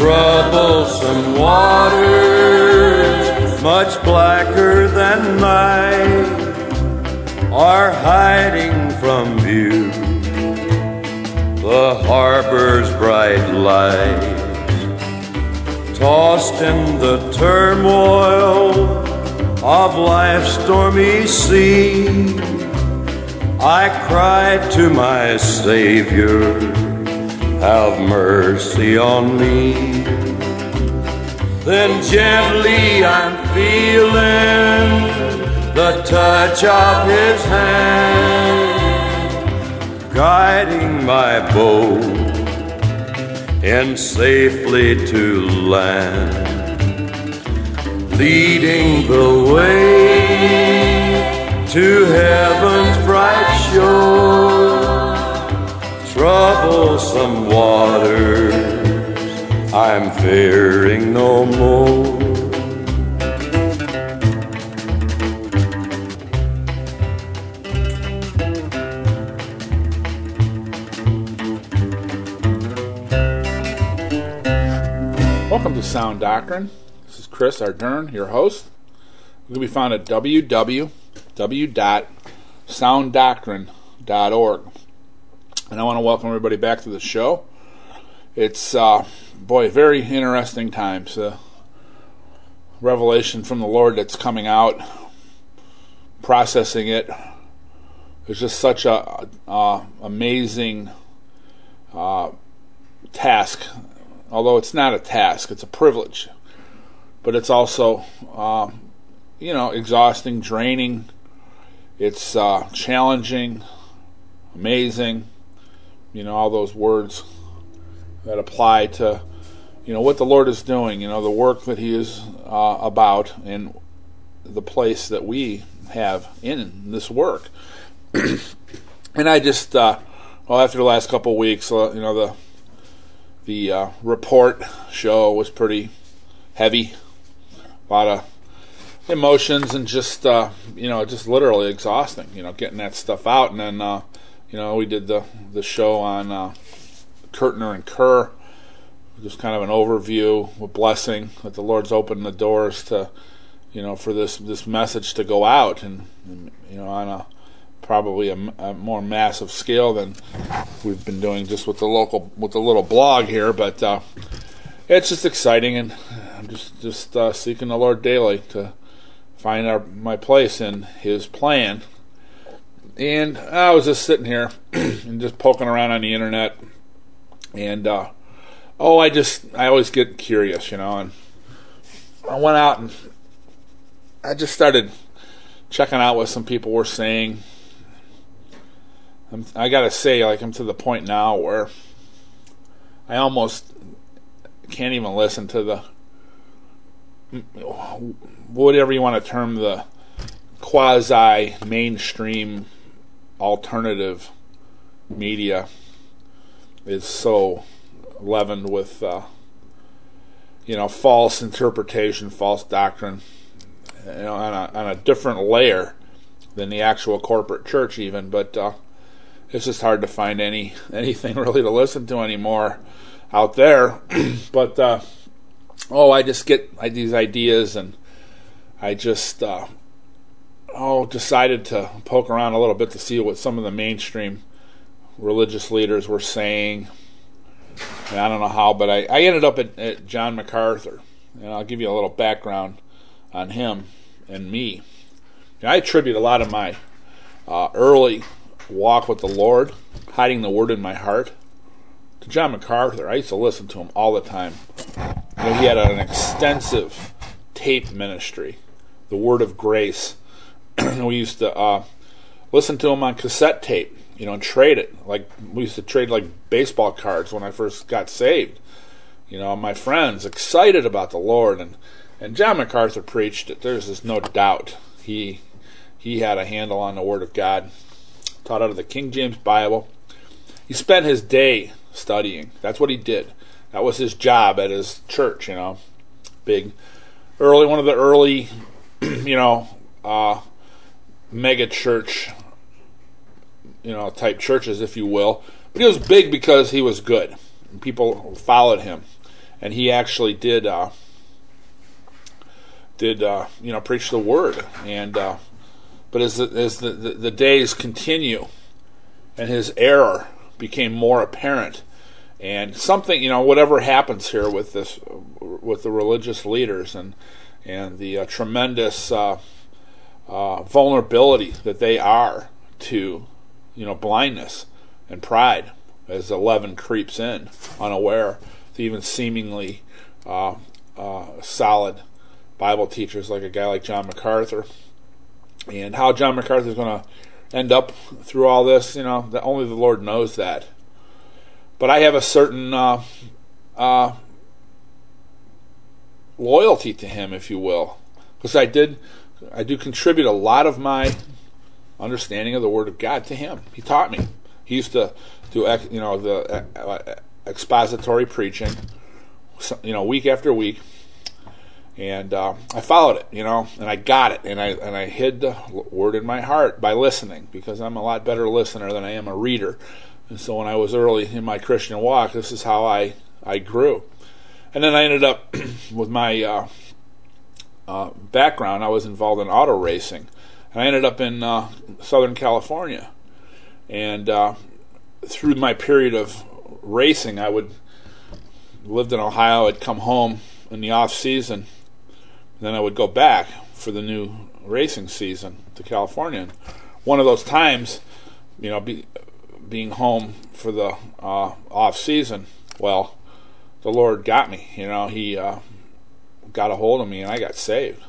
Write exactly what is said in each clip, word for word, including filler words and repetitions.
Troublesome waters, much blacker than night, are hiding from view the harbor's bright light. Tossed in the turmoil of life's stormy sea, I cried to my Savior, have mercy on me. Then gently I'm feeling the touch of His hand, guiding my boat in safely to land, leading the way to heaven's bright shore. Troublesome waters, I'm fearing no more. Welcome to Sound Doctrine. This is Chris Ardern, your host. We can be found at w w w dot sound doctrine dot org. And I want to welcome everybody back to the show. It's, uh, boy, very interesting times. Uh, revelation from the Lord that's coming out, processing it. It's just such a, a amazing uh, task. Although it's not a task, it's a privilege. But it's also, uh, you know, exhausting, draining. It's uh, challenging, amazing. You know, all those words that apply to, you know, what the Lord is doing, you know, the work that He is uh, about, and the place that we have in this work. And I just, uh, well, after the last couple of weeks, uh, you know, the the uh, report show was pretty heavy, a lot of emotions, and just, uh, you know, just literally exhausting, you know, getting that stuff out. And then, uh, you know, we did the, the show on uh, Kurtner and Kerr, just kind of an overview, a blessing that the Lord's opened the doors to, you know, for this, this message to go out, and, and you know, on a probably a, a more massive scale than we've been doing just with the local, with the little blog here. But uh, it's just exciting, and I'm just just uh, seeking the Lord daily to find our my place in His plan. And I was just sitting here and just poking around on the internet, and uh, oh, I just I always get curious, you know, and I went out and I just started checking out what some people were saying. I'm, I gotta say, like, I'm to the point now where I almost can't even listen to the, whatever you want to term, the quasi mainstream alternative media is so leavened with uh, you know, false interpretation, false doctrine, you know, on a, on a different layer than the actual corporate church even. But uh, it's just hard to find any anything really to listen to anymore out there. But uh, oh, I just get I, these ideas, and I just uh, oh decided to poke around a little bit to see what some of the mainstream religious leaders were saying. And I don't know how, but I, I ended up at, at John MacArthur, and I'll give you a little background on him and me. And I attribute a lot of my uh, early walk with the Lord, hiding the Word in my heart, to John MacArthur. I used to listen to him all the time. You know, he had an extensive tape ministry, the Word of Grace. We used to uh, listen to him on cassette tape, you know, and trade it. Like, we used to trade like baseball cards when I first got saved. You know, my friends excited about the Lord, and, and John MacArthur preached it. There's just no doubt he he had a handle on the Word of God. Taught out of the King James Bible. He spent his day studying. That's what he did. That was his job at his church, you know. Big, early, one of the early, you know, uh, mega church, you know, type churches, if you will. But he was big because he was good. People followed him. and he actually did uh, did uh, you know preach the word. And uh, but as the, as the, the, the days continue, and his error became more apparent, and something, you know, whatever happens here with this, with the religious leaders and and the uh, tremendous uh, uh, vulnerability that they are to, you know, blindness and pride as the leaven creeps in, unaware to even seemingly uh, uh, solid Bible teachers like a guy like John MacArthur. And how John MacArthur is going to end up through all this, you know, that only the Lord knows that. But I have a certain uh, uh, loyalty to him, if you will, because I did, I do contribute a lot of my understanding of the Word of God to him. He taught me. He used to do, you know, the uh, expository preaching, you know, week after week, and uh, I followed it, you know, and I got it, and I and I hid the Word in my heart by listening, because I'm a lot better listener than I am a reader. And so when I was early in my Christian walk, this is how I, I grew. And then I ended up with my uh, uh, background. I was involved in auto racing. And I ended up in uh, Southern California. And uh, through my period of racing, I would lived in Ohio. I'd come home in the off season. And then I would go back for the new racing season to California. And one of those times, you know, be, being home for the uh, off season, well, the Lord got me. You know, He uh, got a hold of me, and I got saved.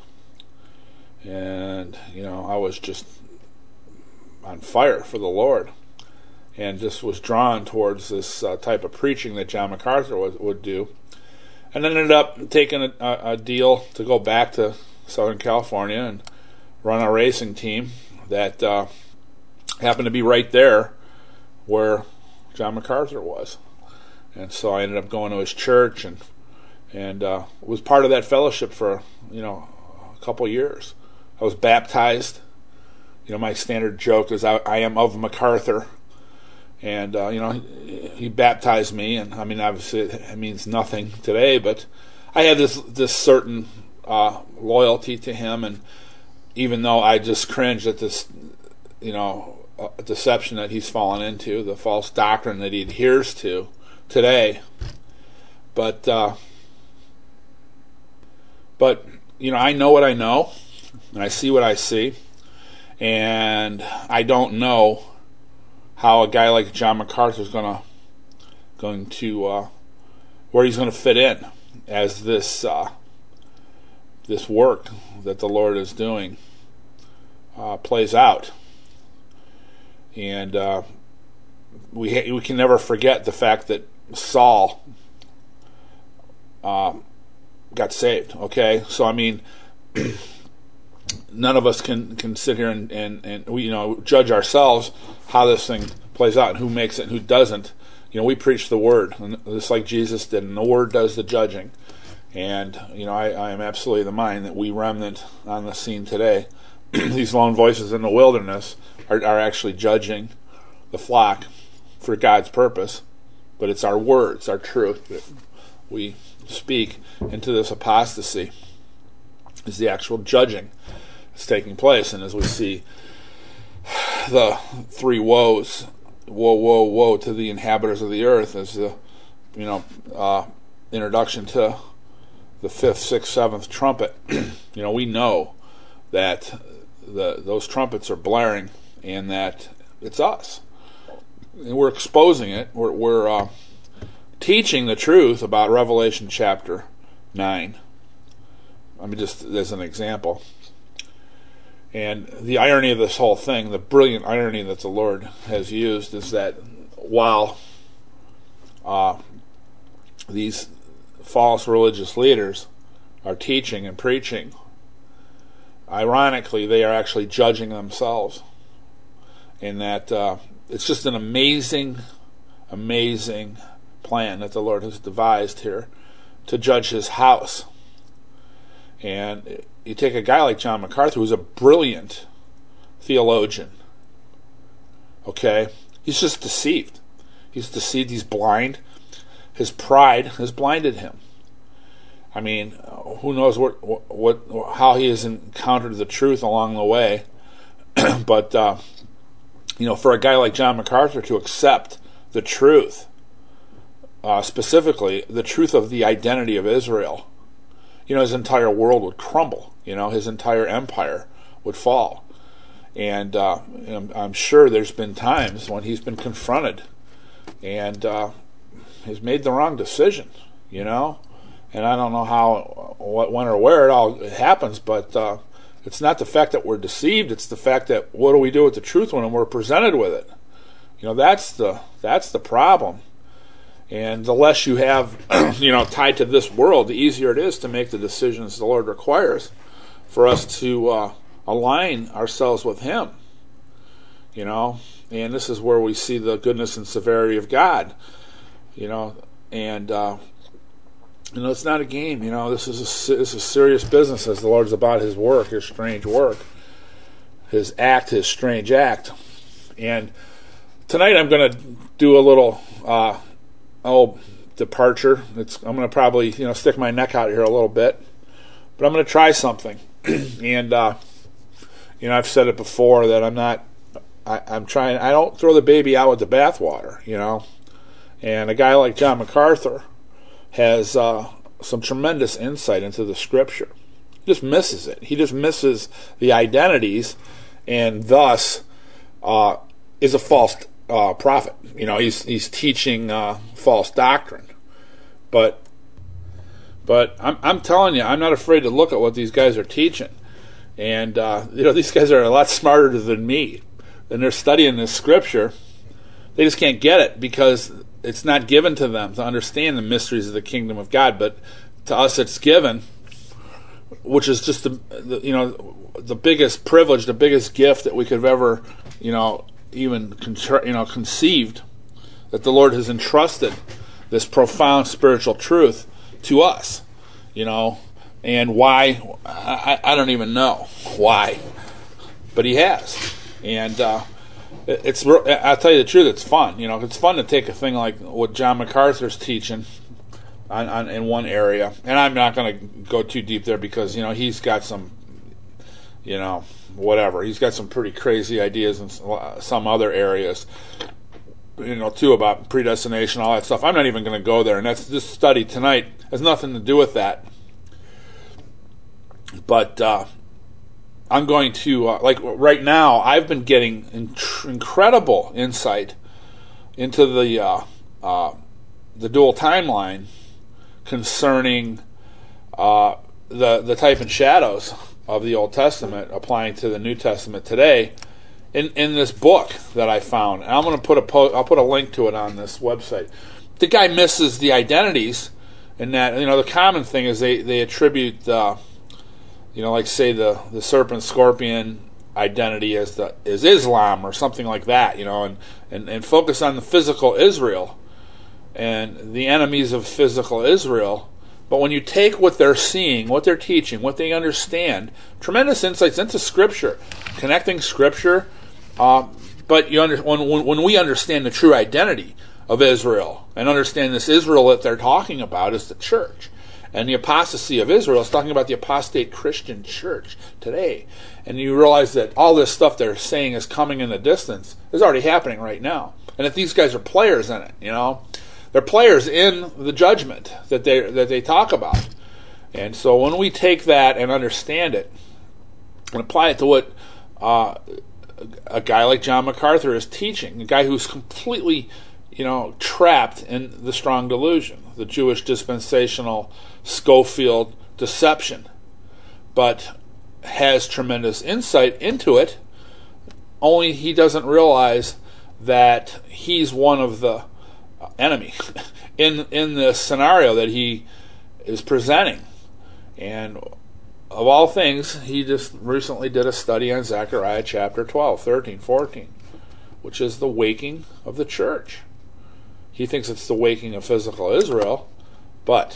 And you know, I was just on fire for the Lord, and just was drawn towards this uh, type of preaching that John MacArthur was, would do. And then ended up taking a, a deal to go back to Southern California and run a racing team that uh, happened to be right there where John MacArthur was. And so I ended up going to his church and and uh, was part of that fellowship for, you know, a couple years. I was baptized. You know, my standard joke is I, I am of MacArthur. And, uh, you know, he, he baptized me. And, I mean, obviously it means nothing today, but I had this, this certain uh, loyalty to him. And even though I just cringed at this, you know, a deception that he's fallen into, the false doctrine that he adheres to today, but uh, but you know, I know what I know, and I see what I see, and I don't know how a guy like John MacArthur is gonna going to uh, where he's going to fit in as this uh, this work that the Lord is doing uh, plays out. And uh, we ha- we can never forget the fact that Saul uh, got saved. Okay, so I mean, none of us can, can sit here and, and, and we, you know, judge ourselves how this thing plays out and who makes it and who doesn't. You know, we preach the word, and just like Jesus did, and the word does the judging. And you know, I, I am absolutely of the mind that we remnant on the scene today, these lone voices in the wilderness, are, are actually judging the flock for God's purpose. But it's our words, our truth that we speak into this apostasy is the actual judging that's taking place. And as we see the three woes, woe, woe, woe to the inhabitants of the earth, as the, you know, uh, introduction to the fifth, sixth, seventh trumpet, you know, we know that the those trumpets are blaring and that it's us. And we're exposing it. We're, we're uh, teaching the truth about Revelation chapter nine. I mean, just as an example. And the irony of this whole thing, the brilliant irony that the Lord has used, is that while uh, these false religious leaders are teaching and preaching, ironically, they are actually judging themselves. In that uh, it's just an amazing, amazing plan that the Lord has devised here to judge His house. And you take a guy like John MacArthur, who's a brilliant theologian. Okay? He's just deceived. He's deceived. He's blind. His pride has blinded him. I mean, who knows what, what, how he has encountered the truth along the way. But, uh, you know, for a guy like John MacArthur to accept the truth, uh, specifically the truth of the identity of Israel, you know, his entire world would crumble. You know, his entire empire would fall. And uh, I'm sure there's been times when he's been confronted and uh, has made the wrong decision, you know. And I don't know how, what, when, or where it all happens, but uh, it's not the fact that we're deceived. It's the fact that what do we do with the truth when we're presented with it? You know, that's the that's the problem. And the less you have, you know, tied to this world, the easier it is to make the decisions the Lord requires for us to uh, align ourselves with Him. You know, and this is where we see the goodness and severity of God. You know, and uh, you know, it's not a game. You know, this is a, this is serious business as the Lord's about His work, His strange work, His act, His strange act. And tonight I'm going to do a little uh, oh departure. It's I'm going to probably you know stick my neck out here a little bit, but I'm going to try something. and uh, you know, I've said it before that I'm not. I, I'm trying. I don't throw the baby out with the bathwater. You know, and a guy like John MacArthur has uh, some tremendous insight into the Scripture. He just misses it. He just misses the identities, and thus uh, is a false uh, prophet. You know, he's he's teaching uh, false doctrine. But but I'm I'm telling you, I'm not afraid to look at what these guys are teaching, and uh, you know, these guys are a lot smarter than me, and they're studying this Scripture. They just can't get it because it's not given to them to understand the mysteries of the kingdom of God, but to us it's given, which is just the, the you know the biggest privilege, the biggest gift that we could have ever you know even con- you know conceived, that the Lord has entrusted this profound spiritual truth to us, you know, and why I, I don't even know why, but He has, and. Uh, It's. I'll tell you the truth. It's fun. You know, it's fun to take a thing like what John MacArthur's teaching on, on in one area, and I'm not going to go too deep there because you know he's got some, you know, whatever. He's got some pretty crazy ideas in some other areas, you know, too, about predestination, all that stuff. I'm not even going to go there, and that's this study tonight has nothing to do with that. But. Uh, I'm going to, uh, like right now, I've been getting inc- incredible insight into the uh, uh, the dual timeline concerning uh, the the type and shadows of the Old Testament applying to the New Testament today in, in this book that I found. And I'm going to put a po- I'll put a link to it on this website. The guy misses the identities, in that you know the common thing is they they attribute. Uh, You know, like say the, the serpent scorpion identity as the is Islam or something like that, you know, and, and, and focus on the physical Israel and the enemies of physical Israel. But when you take what they're seeing, what they're teaching, what they understand, tremendous insights into Scripture, connecting Scripture, uh, but you under, when, when when we understand the true identity of Israel and understand this Israel that they're talking about is the church. And the apostasy of Israel is talking about the apostate Christian church today. And you realize that all this stuff they're saying is coming in the distance is already happening right now. And that these guys are players in it, you know. They're players in the judgment that they that they talk about. And so when we take that and understand it and apply it to what uh, a guy like John MacArthur is teaching, a guy who's completely, you know, trapped in the strong delusion, the Jewish dispensational Schofield deception, but has tremendous insight into it, only he doesn't realize that he's one of the enemy in in the scenario that he is presenting. And of all things, he just recently did a study on Zechariah chapter twelve, thirteen, fourteen, which is the waking of the church. He thinks it's the waking of physical Israel, but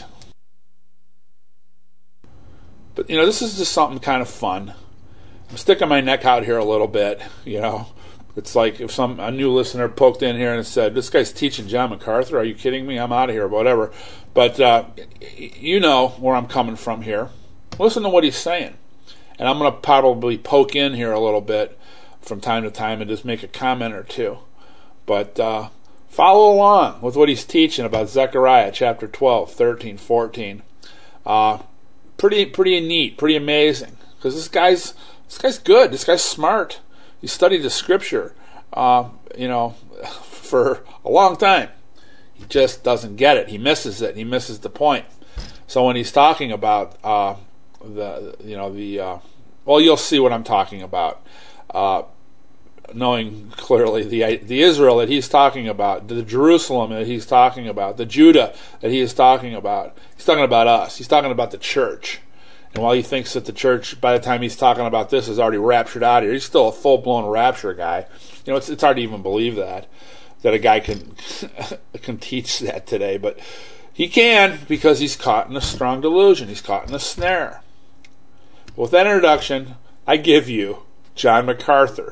But, you know, this is just something kind of fun. I'm sticking my neck out here a little bit, you know. It's like if some a new listener poked in here and said, "This guy's teaching John MacArthur. Are you kidding me? I'm out of here." Whatever. But uh, you know where I'm coming from here. Listen to what he's saying, and I'm going to probably poke in here a little bit from time to time and just make a comment or two. But uh, follow along with what he's teaching about Zechariah chapter twelve, thirteen, fourteen. Uh, pretty, pretty neat, pretty amazing. Because this guy's this guy's good. This guy's smart. He studied the scripture, uh, you know, for a long time. He just doesn't get it. He misses it. He misses the point. So when he's talking about uh, the, you know, the, uh, well, you'll see what I'm talking about. Uh, knowing clearly the the Israel that he's talking about, the Jerusalem that he's talking about, the Judah that he is talking about. He's talking about us. He's talking about the church. And while he thinks that the church, by the time he's talking about this, is already raptured out of here, he's still a full-blown rapture guy. You know, it's it's hard to even believe that, that a guy can can teach that today. But he can, because he's caught in a strong delusion. He's caught in a snare. With that introduction, I give you John MacArthur.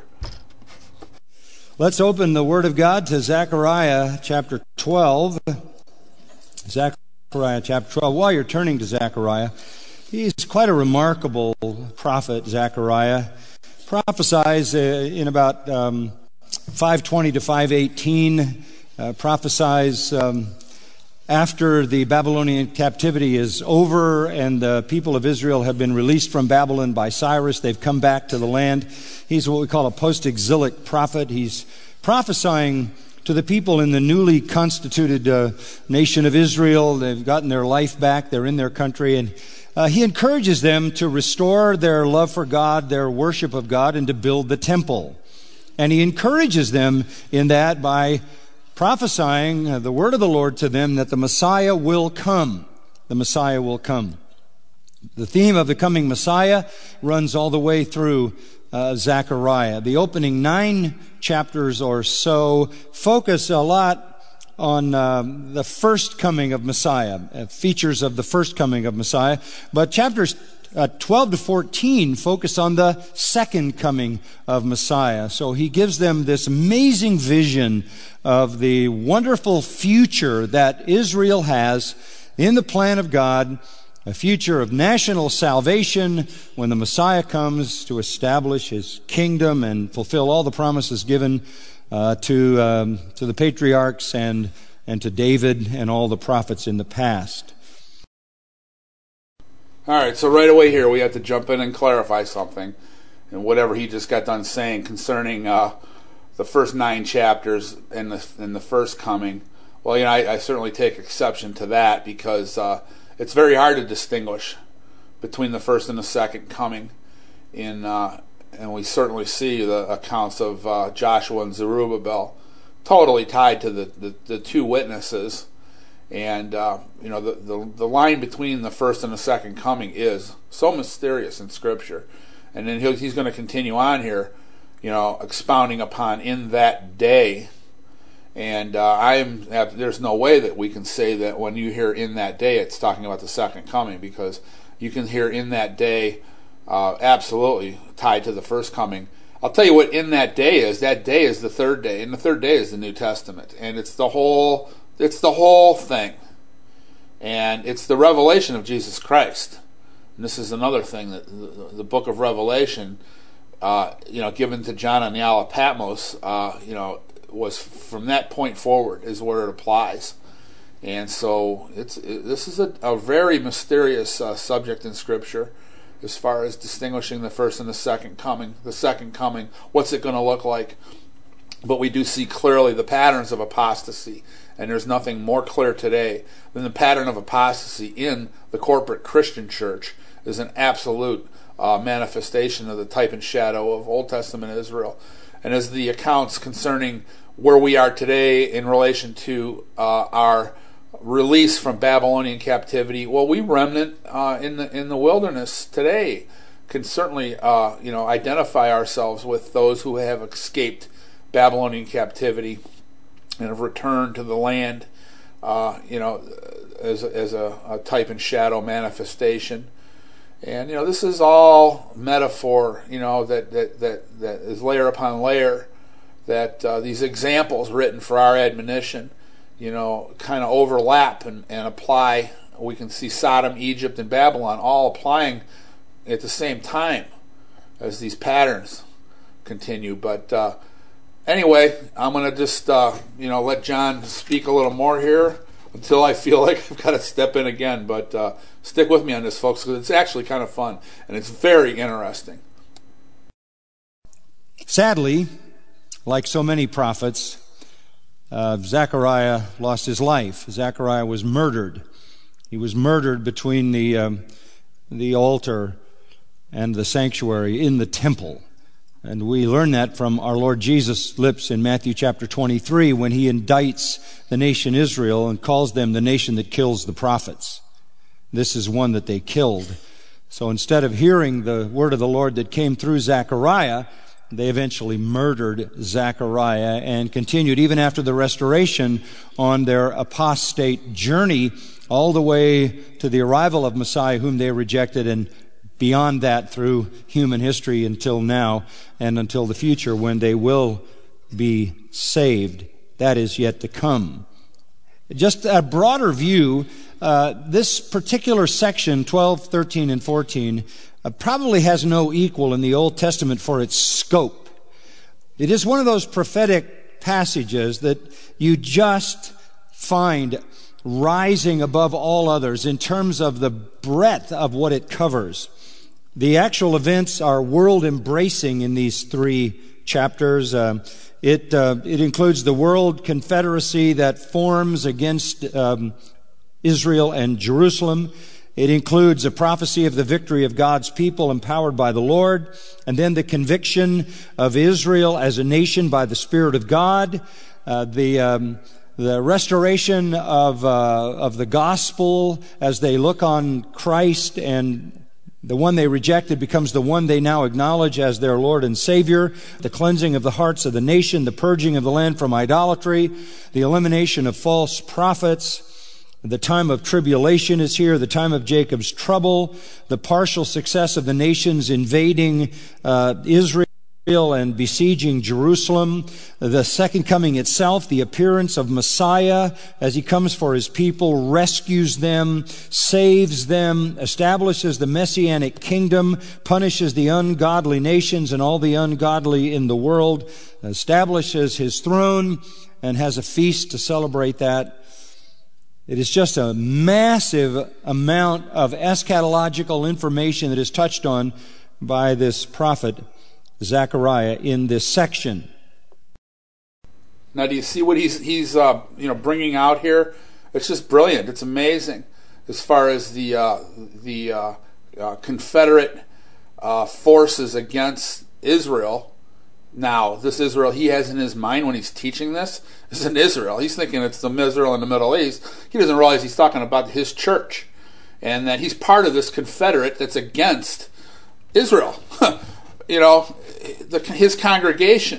Let's open the Word of God to Zechariah chapter twelve. Zechariah chapter twelve. While you're turning to Zechariah, he's quite a remarkable prophet, Zechariah. Prophesies uh, in about um, five twenty to five eighteen. Uh, prophesies um, after the Babylonian captivity is over and the people of Israel have been released from Babylon by Cyrus. They've come back to the land. He's what we call a post-exilic prophet. He's prophesying to the people in the newly constituted uh, nation of Israel. They've gotten their life back. They're in their country. And uh, he encourages them to restore their love for God, their worship of God, and to build the temple. And he encourages them in that by prophesying uh, the word of the Lord to them that the Messiah will come. The Messiah will come. The theme of the coming Messiah runs all the way through uh, Zechariah. The opening nine chapters or so focus a lot on um, the first coming of Messiah, uh, features of the first coming of Messiah. But chapters uh, twelve to fourteen focus on the second coming of Messiah. So he gives them this amazing vision of the wonderful future that Israel has in the plan of God, a future of national salvation when the Messiah comes to establish his kingdom and fulfill all the promises given uh, to um, to the patriarchs and and to David and all the prophets in the past. All right, so right away here we have to jump in and clarify something, and whatever he just got done saying concerning uh, the first nine chapters and the and the first coming. Well, you know, I, I certainly take exception to that because uh, it's very hard to distinguish between the first and the second coming. In uh, and we certainly see the accounts of uh, Joshua and Zerubbabel totally tied to the, the, the two witnesses. And, uh, you know, the, the the line between the first and the second coming is so mysterious in Scripture. And then he'll, he's going to continue on here, you know, expounding upon in that day. And uh, I'm there's no way that we can say that when you hear in that day, it's talking about the second coming, because you can hear in that day uh, absolutely tied to the first coming. I'll tell you what in that day is. That day is the third day, and the third day is the New Testament. And it's the whole... It's the whole thing. And it's the revelation of Jesus Christ. And this is another thing that the, the book of Revelation, uh, you know, given to John on the Isle of Patmos, uh, you know, was from that point forward is where it applies. And so it's it, this is a, a very mysterious uh, subject in Scripture as far as distinguishing the first and the second coming. The second coming, what's it going to look like? But we do see clearly the patterns of apostasy. And there's nothing more clear today than the pattern of apostasy in the corporate Christian church is an absolute uh, manifestation of the type and shadow of Old Testament Israel. And as the accounts concerning where we are today in relation to uh, our release from Babylonian captivity, well, we remnant uh, in the in the wilderness today can certainly uh, you know identify ourselves with those who have escaped Babylonian captivity and have returned to the land, uh, you know, as as a, a type and shadow manifestation. And you know, this is all metaphor, you know, that that that, that is layer upon layer that uh, these examples written for our admonition, you know, kind of overlap and, and apply. We can see Sodom, Egypt, and Babylon all applying at the same time as these patterns continue. But uh, anyway, I'm going to just, uh, you know, let John speak a little more here until I feel like I've got to step in again. But uh, stick with me on this, folks, because it's actually kind of fun, and it's very interesting. Sadly, like so many prophets, uh, Zechariah lost his life. Zechariah was murdered. He was murdered between the um, the altar and the sanctuary in the temple. And we learn that from our Lord Jesus' lips in Matthew chapter twenty-three when he indicts the nation Israel and calls them the nation that kills the prophets. This is one that they killed. So instead of hearing the word of the Lord that came through Zechariah, they eventually murdered Zechariah and continued even after the restoration on their apostate journey all the way to the arrival of Messiah, whom they rejected, and beyond that through human history until now and until the future when they will be saved. That is yet to come. Just a broader view, uh, this particular section, twelve, thirteen, and fourteen, uh, probably has no equal in the Old Testament for its scope. It is one of those prophetic passages that you just find rising above all others in terms of the breadth of what it covers. The actual events are world-embracing in these three chapters. Uh, it uh, it includes the world confederacy that forms against um, Israel and Jerusalem. It includes a prophecy of the victory of God's people empowered by the Lord, and then the conviction of Israel as a nation by the Spirit of God, uh, the um, the restoration of uh, of the gospel as they look on Christ, and the one they rejected becomes the one they now acknowledge as their Lord and Savior, the cleansing of the hearts of the nation, the purging of the land from idolatry, the elimination of false prophets. The time of tribulation is here, the time of Jacob's trouble, the partial success of the nations invading uh, Israel and besieging Jerusalem, the second coming itself, the appearance of Messiah as he comes for his people, rescues them, saves them, establishes the messianic kingdom, punishes the ungodly nations and all the ungodly in the world, establishes his throne, and has a feast to celebrate that. It is just a massive amount of eschatological information that is touched on by this prophet Zechariah in this section. Now, do you see what he's he's uh, you know bringing out here? It's just brilliant. It's amazing as far as the uh, the uh, uh, Confederate uh, forces against Israel. Now, this Israel he has in his mind when he's teaching this isn't Israel. He's thinking it's the Israel in the Middle East. He doesn't realize he's talking about his church, and that he's part of this Confederate that's against Israel. You know, the, his congregation.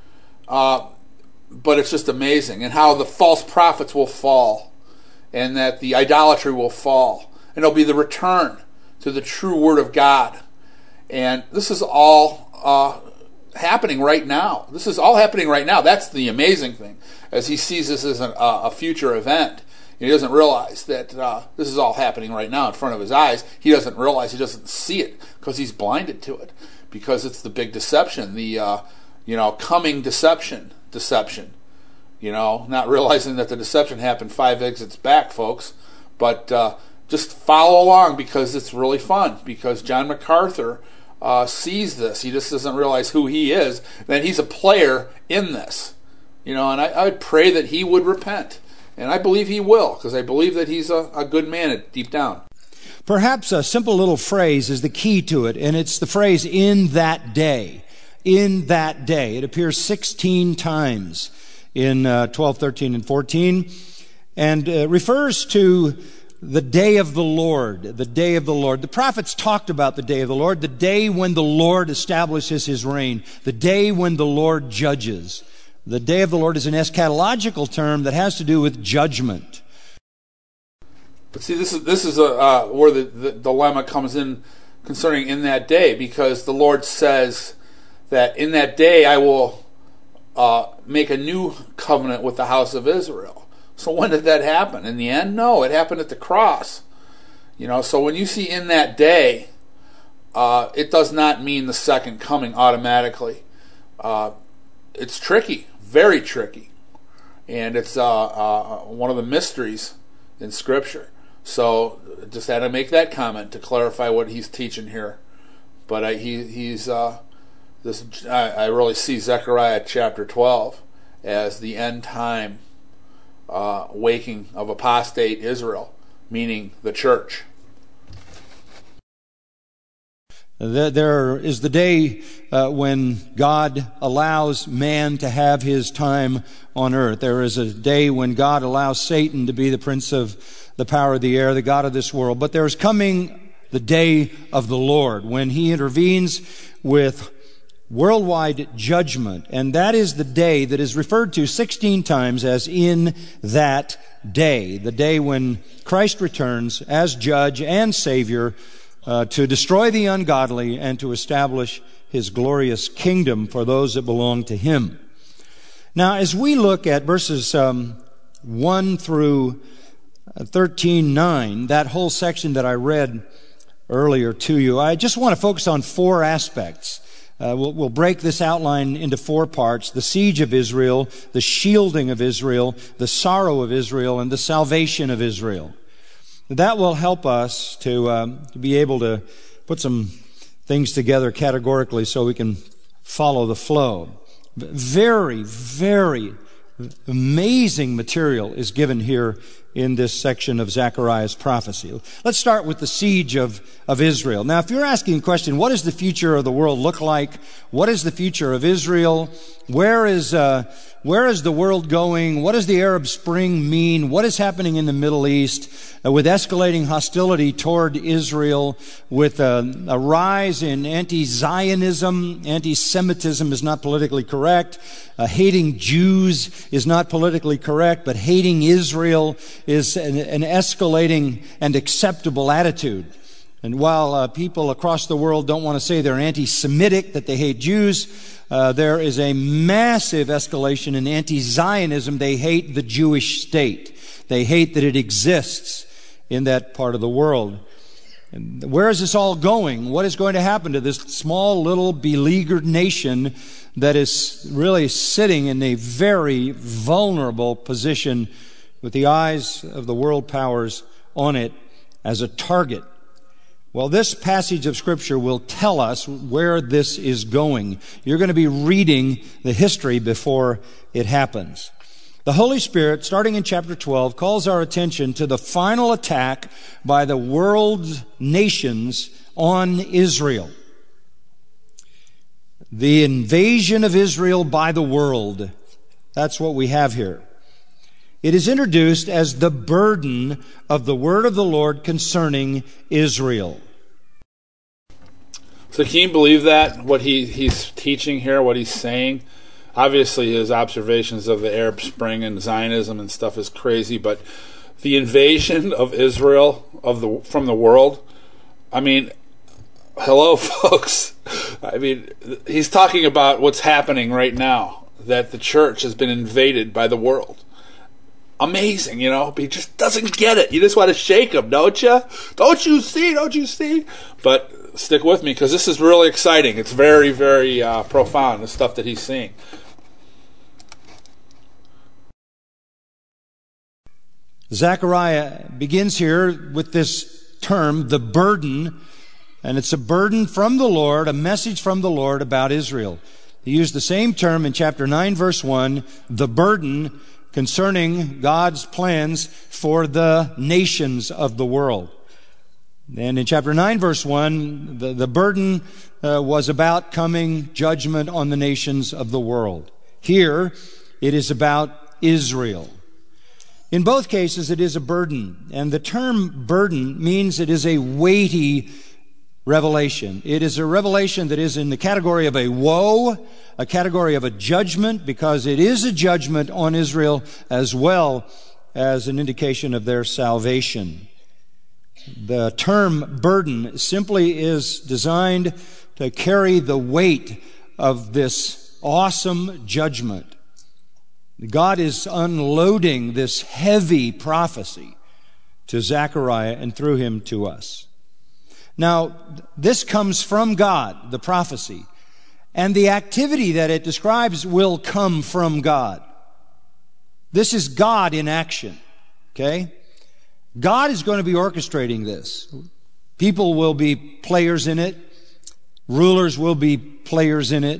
Uh, but it's just amazing, and how the false prophets will fall, and that the idolatry will fall, and it'll be the return to the true Word of God. And this is all uh, happening right now. This is all happening right now. That's the amazing thing, as he sees this as an, uh, a future event. He doesn't realize that uh, this is all happening right now in front of his eyes. He doesn't realize, he doesn't see it, because he's blinded to it. Because it's the big deception, the uh, you know coming deception, deception. You know, not realizing that the deception happened five exits back, folks. But uh, just follow along, because it's really fun. Because John MacArthur uh, sees this, he just doesn't realize who he is. That he's a player in this. You know, and I, I would pray that he would repent, and I believe he will, because I believe that he's a, a good man deep down. Perhaps a simple little phrase is the key to it, and it's the phrase, in that day. In that day. It appears sixteen times in uh, twelve, thirteen, and fourteen, and uh, refers to the day of the Lord, the day of the Lord. The prophets talked about the day of the Lord, the day when the Lord establishes his reign, the day when the Lord judges. The day of the Lord is an eschatological term that has to do with judgment. But see, this is this is a, uh, where the, the dilemma comes in concerning in that day, because the Lord says that in that day I will uh, make a new covenant with the house of Israel. So when did that happen? In the end? No, it happened at the cross. You know, so when you see in that day, uh, it does not mean the second coming automatically. Uh, it's tricky, very tricky. And it's uh, uh, one of the mysteries in Scripture. So just had to make that comment to clarify what he's teaching here. But I, he, he's uh, this. I, I really see Zechariah chapter twelve as the end time uh, waking of apostate Israel, meaning the church. There is the day uh, when God allows man to have his time on earth. There is a day when God allows Satan to be the prince of the power of the air, the god of this world. But there is coming the day of the Lord when he intervenes with worldwide judgment. And that is the day that is referred to sixteen times as in that day. The day when Christ returns as judge and Savior Uh, to destroy the ungodly and to establish his glorious kingdom for those that belong to him. Now, as we look at verses um, one through thirteen nine, that whole section that I read earlier to you, I just want to focus on four aspects. Uh, we'll, we'll break this outline into four parts: the siege of Israel, the shielding of Israel, the sorrow of Israel, and the salvation of Israel. That will help us to, um, to be able to put some things together categorically so we can follow the flow. Very, very amazing material is given here in this section of Zechariah's prophecy. Let's start with the siege of, of Israel. Now, if you're asking a question, what does the future of the world look like? What is the future of Israel? Where is, uh, where is the world going? What does the Arab Spring mean? What is happening in the Middle East uh, with escalating hostility toward Israel, with uh, a rise in anti-Zionism? Anti-Semitism is not politically correct. Uh, hating Jews is not politically correct, but hating Israel is an, an escalating and acceptable attitude. And while uh, people across the world don't want to say they're anti-Semitic, that they hate Jews, uh, there is a massive escalation in anti-Zionism. They hate the Jewish state. They hate that it exists in that part of the world. And where is this all going? What is going to happen to this small, little, beleaguered nation that is really sitting in a very vulnerable position with the eyes of the world powers on it as a target? Well, this passage of Scripture will tell us where this is going. You're going to be reading the history before it happens. The Holy Spirit, starting in chapter twelve, calls our attention to the final attack by the world nations on Israel. The invasion of Israel by the world. That's what we have here. It is introduced as the burden of the word of the Lord concerning Israel. So can you believe that, what he, he's teaching here, what he's saying? Obviously his observations of the Arab Spring and Zionism and stuff is crazy, but the invasion of Israel of the from the world, I mean, hello folks. I mean, he's talking about what's happening right now, that the church has been invaded by the world. Amazing, you know, but he just doesn't get it. You just want to shake him, don't you? Don't you see? Don't you see? But stick with me, because this is really exciting. It's very, very uh, profound, the stuff that he's seeing. Zechariah begins here with this term, the burden, and it's a burden from the Lord, a message from the Lord about Israel. He used the same term in chapter nine, verse one, the burden concerning God's plans for the nations of the world. And in chapter nine, verse one, the, the burden uh, was about coming judgment on the nations of the world. Here, it is about Israel. In both cases, it is a burden. And the term burden means it is a weighty revelation. It is a revelation that is in the category of a woe, a category of a judgment, because it is a judgment on Israel as well as an indication of their salvation. The term burden simply is designed to carry the weight of this awesome judgment. God is unloading this heavy prophecy to Zechariah and through him to us. Now, this comes from God, the prophecy, and the activity that it describes will come from God. This is God in action, okay? God is going to be orchestrating this. People will be players in it. Rulers will be players in it.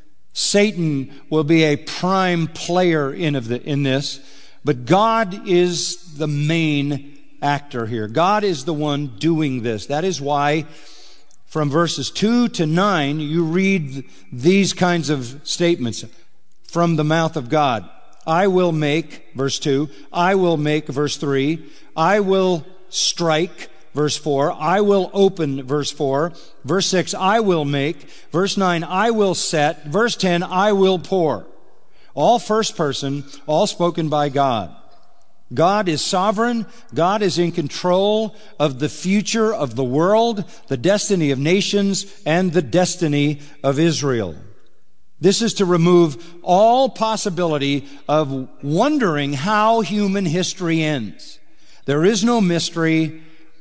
Satan will be a prime player in of the in this. But God is the main actor here. God is the one doing this. That is why from verses two to nine, you read these kinds of statements from the mouth of God. I will make, verse two, I will make, verse three, I will strike, verse four, I will open, verse four, verse six, I will make, verse nine, I will set, verse ten, I will pour. All first person, all spoken by God. God is sovereign. God is in control of the future of the world, the destiny of nations, and the destiny of Israel. This is to remove all possibility of wondering how human history ends. There is no mystery.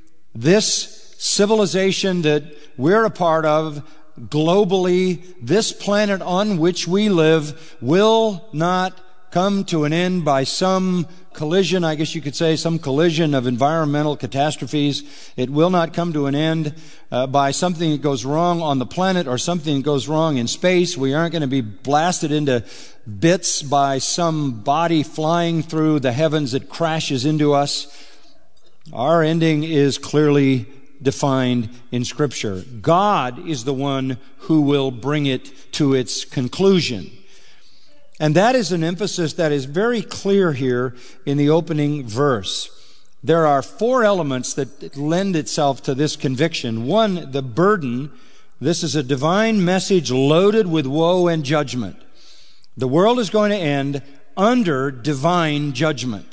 This civilization that we're a part of, globally, this planet on which we live, will not come to an end by some collision, I guess you could say, some collision of environmental catastrophes. It will not come to an end uh, by something that goes wrong on the planet or something that goes wrong in space. We aren't going to be blasted into bits by some body flying through the heavens that crashes into us. Our ending is clearly defined in Scripture. God is the one who will bring it to its conclusion. And that is an emphasis that is very clear here in the opening verse. There are four elements that lend itself to this conviction. One, the burden. This is a divine message loaded with woe and judgment. The world is going to end under divine judgment.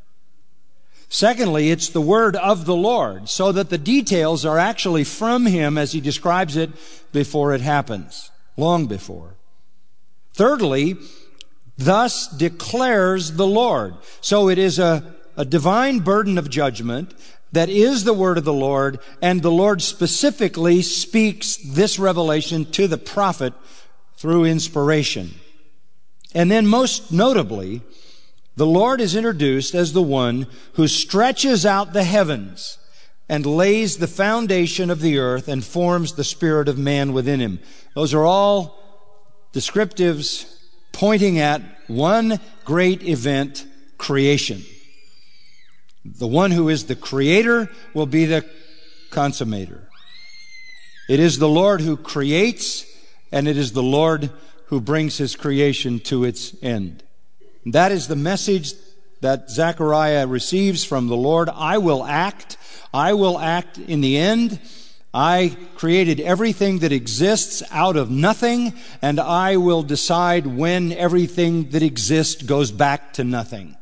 Secondly, it's the word of the Lord, so that the details are actually from Him as He describes it before it happens, long before. Thirdly, thus declares the Lord. So it is a, a divine burden of judgment that is the word of the Lord, and the Lord specifically speaks this revelation to the prophet through inspiration. And then most notably, the Lord is introduced as the one who stretches out the heavens and lays the foundation of the earth and forms the spirit of man within him. Those are all descriptives pointing at one great event, creation. The one who is the creator will be the consummator. It is the Lord who creates, and it is the Lord who brings His creation to its end. That is the message that Zechariah receives from the Lord. I will act. I will act in the end. I created everything that exists out of nothing, and I will decide when everything that exists goes back to nothing.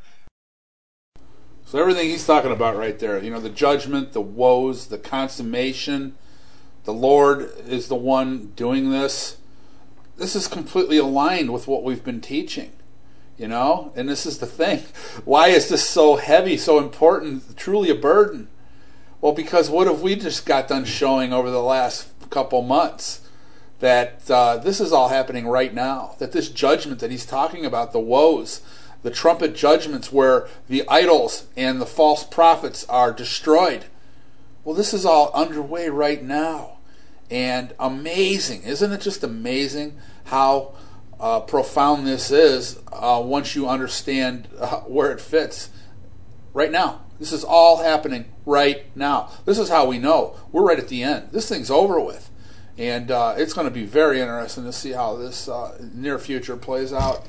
So everything he's talking about right there, you know, the judgment, the woes, the consummation, the Lord is the one doing this. This is completely aligned with what we've been teaching. You know, and this is the thing. Why is this so heavy, so important, truly a burden? Well, because what have we just got done showing over the last couple months? That uh, this is all happening right now. That this judgment that he's talking about, the woes, the trumpet judgments where the idols and the false prophets are destroyed. Well, this is all underway right now. And amazing. Isn't it just amazing how Uh, profound this is uh, once you understand uh, where it fits right now. This is all happening right now. This is how we know we're right at the end. This thing's over with, and uh, it's going to be very interesting to see how this uh, near future plays out.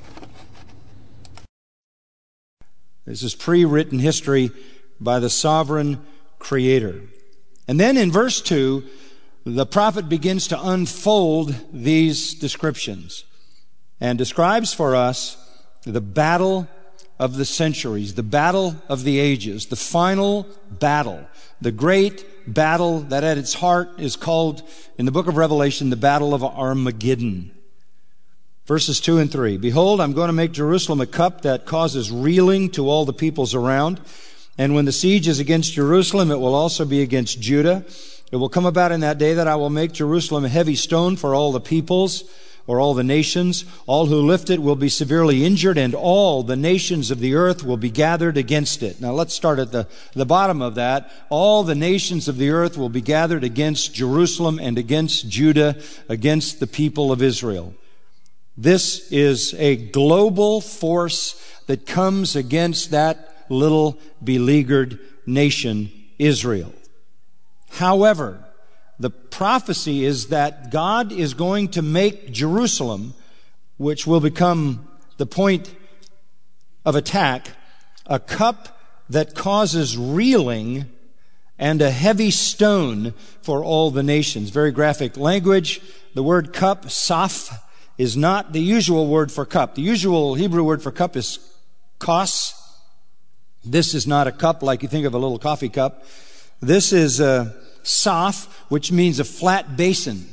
This is pre-written history by the sovereign Creator. And then in verse two, the prophet begins to unfold these descriptions and describes for us the battle of the centuries, the battle of the ages, the final battle, the great battle that at its heart is called, in the book of Revelation, the battle of Armageddon. Verses two and three. Behold, I'm going to make Jerusalem a cup that causes reeling to all the peoples around. And when the siege is against Jerusalem, it will also be against Judah. It will come about in that day that I will make Jerusalem a heavy stone for all the peoples, or all the nations. All who lift it will be severely injured, and all the nations of the earth will be gathered against it. Now let's start at the, the bottom of that. All the nations of the earth will be gathered against Jerusalem and against Judah, against the people of Israel. This is a global force that comes against that little beleaguered nation, Israel. However, the prophecy is that God is going to make Jerusalem, which will become the point of attack, a cup that causes reeling and a heavy stone for all the nations. Very graphic language. The word cup, saf, is not the usual word for cup. The usual Hebrew word for cup is kos. This is not a cup like you think of a little coffee cup. This is a saf, which means a flat basin.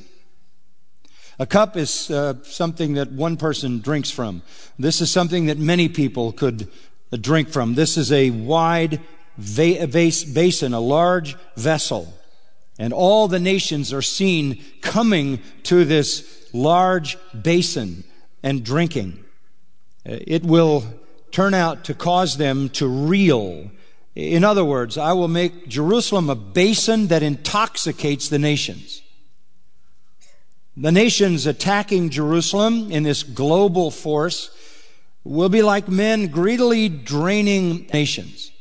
A cup is uh, something that one person drinks from. This is something that many people could uh, drink from. This is a wide va- vase, basin, a large vessel. And all the nations are seen coming to this large basin and drinking. It will turn out to cause them to reel. In other words, I will make Jerusalem a basin that intoxicates the nations. The nations attacking Jerusalem in this global force will be like men greedily draining nations.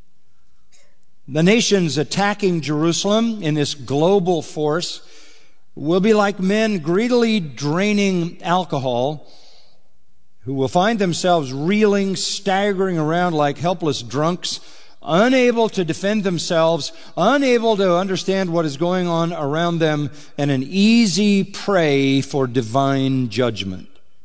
The nations attacking Jerusalem in this global force will be like men greedily draining alcohol, who will find themselves reeling, staggering around like helpless drunks, unable to defend themselves, unable to understand what is going on around them, and an easy prey for divine judgment.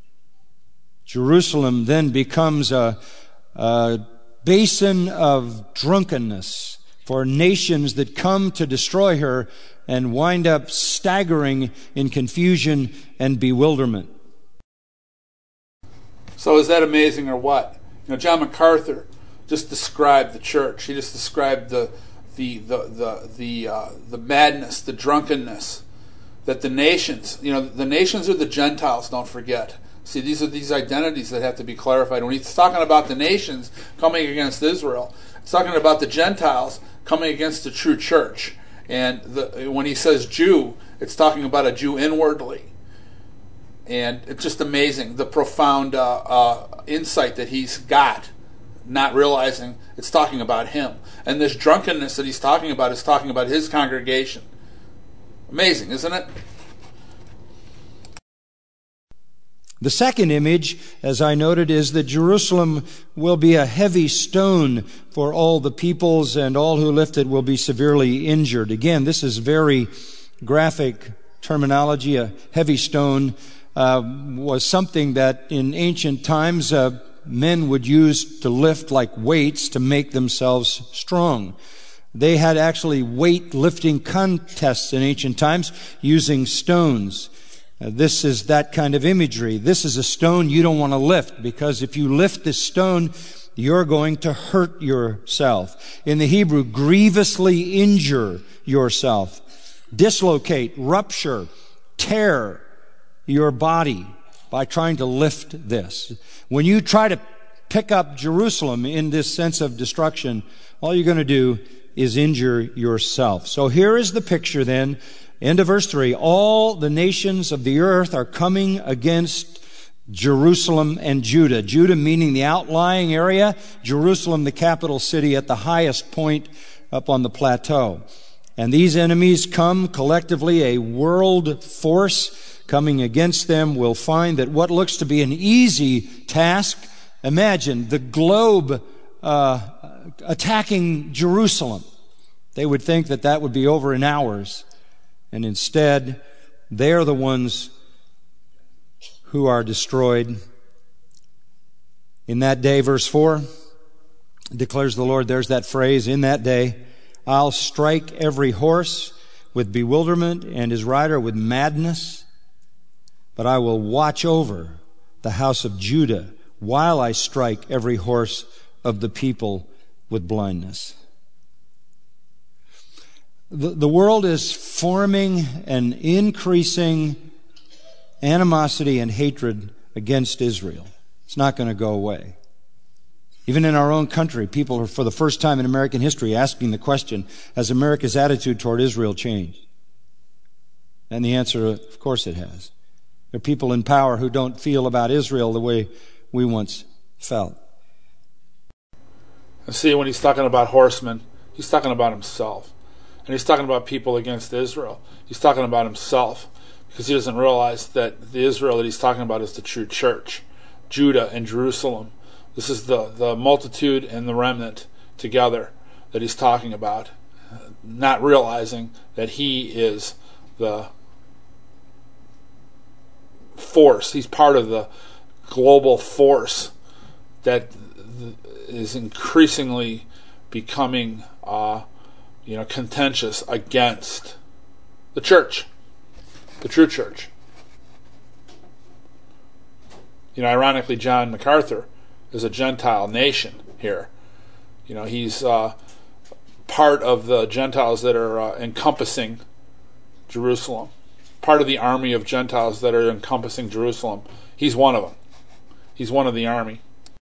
Jerusalem then becomes a, a basin of drunkenness for nations that come to destroy her and wind up staggering in confusion and bewilderment. So is that amazing or what? You know, John MacArthur just described the church. He just described the the the the the, uh, the madness, the drunkenness that the nations, you know, the nations are the Gentiles, don't forget. See, these are these identities that have to be clarified. When he's talking about the nations coming against Israel, he's talking about the Gentiles coming against the true church. And the, when he says Jew, it's talking about a Jew inwardly. And it's just amazing, the profound uh, uh, insight that he's got, not realizing it's talking about him. And this drunkenness that he's talking about is talking about his congregation. Amazing, isn't it? The second image, as I noted, is that Jerusalem will be a heavy stone for all the peoples, and all who lift it will be severely injured. Again, this is very graphic terminology. A heavy stone uh, was something that in ancient times uh, men would use to lift like weights to make themselves strong. They had actually weight lifting contests in ancient times using stones. Uh, this is that kind of imagery. This is a stone you don't want to lift, because if you lift this stone, you're going to hurt yourself. In the Hebrew, grievously injure yourself, dislocate, rupture, tear your body by trying to lift this. When you try to pick up Jerusalem in this sense of destruction, all you're going to do is injure yourself. So here is the picture then. End of verse three. All the nations of the earth are coming against Jerusalem and Judah. Judah meaning the outlying area, Jerusalem the capital city at the highest point up on the plateau. And these enemies come collectively, a world force coming against them will find that what looks to be an easy task, imagine the globe uh, attacking Jerusalem. They would think that that would be over in hours. And instead, they're the ones who are destroyed. In that day, verse four, declares the Lord, there's that phrase, in that day, I'll strike every horse with bewilderment and his rider with madness, but I will watch over the house of Judah, while I strike every horse of the people with blindness. The, the world is forming an increasing animosity and hatred against Israel. It's not going to go away. Even in our own country, people are, for the first time in American history, asking the question, has America's attitude toward Israel changed? And the answer, of course it has. There are people in power who don't feel about Israel the way we once felt. And see, when he's talking about horsemen, he's talking about himself. And he's talking about people against Israel. He's talking about himself, because he doesn't realize that the Israel that he's talking about is the true church, Judah and Jerusalem. This is the, the multitude and the remnant together that he's talking about, not realizing that he is the force. He's part of the global force that is increasingly becoming uh, you know, contentious against the church, the true church. You know, ironically, John MacArthur is a Gentile nation here. You know, he's uh, part of the Gentiles that are uh, encompassing Jerusalem. Part of the army of Gentiles that are encompassing Jerusalem. He's one of them. He's one of the army.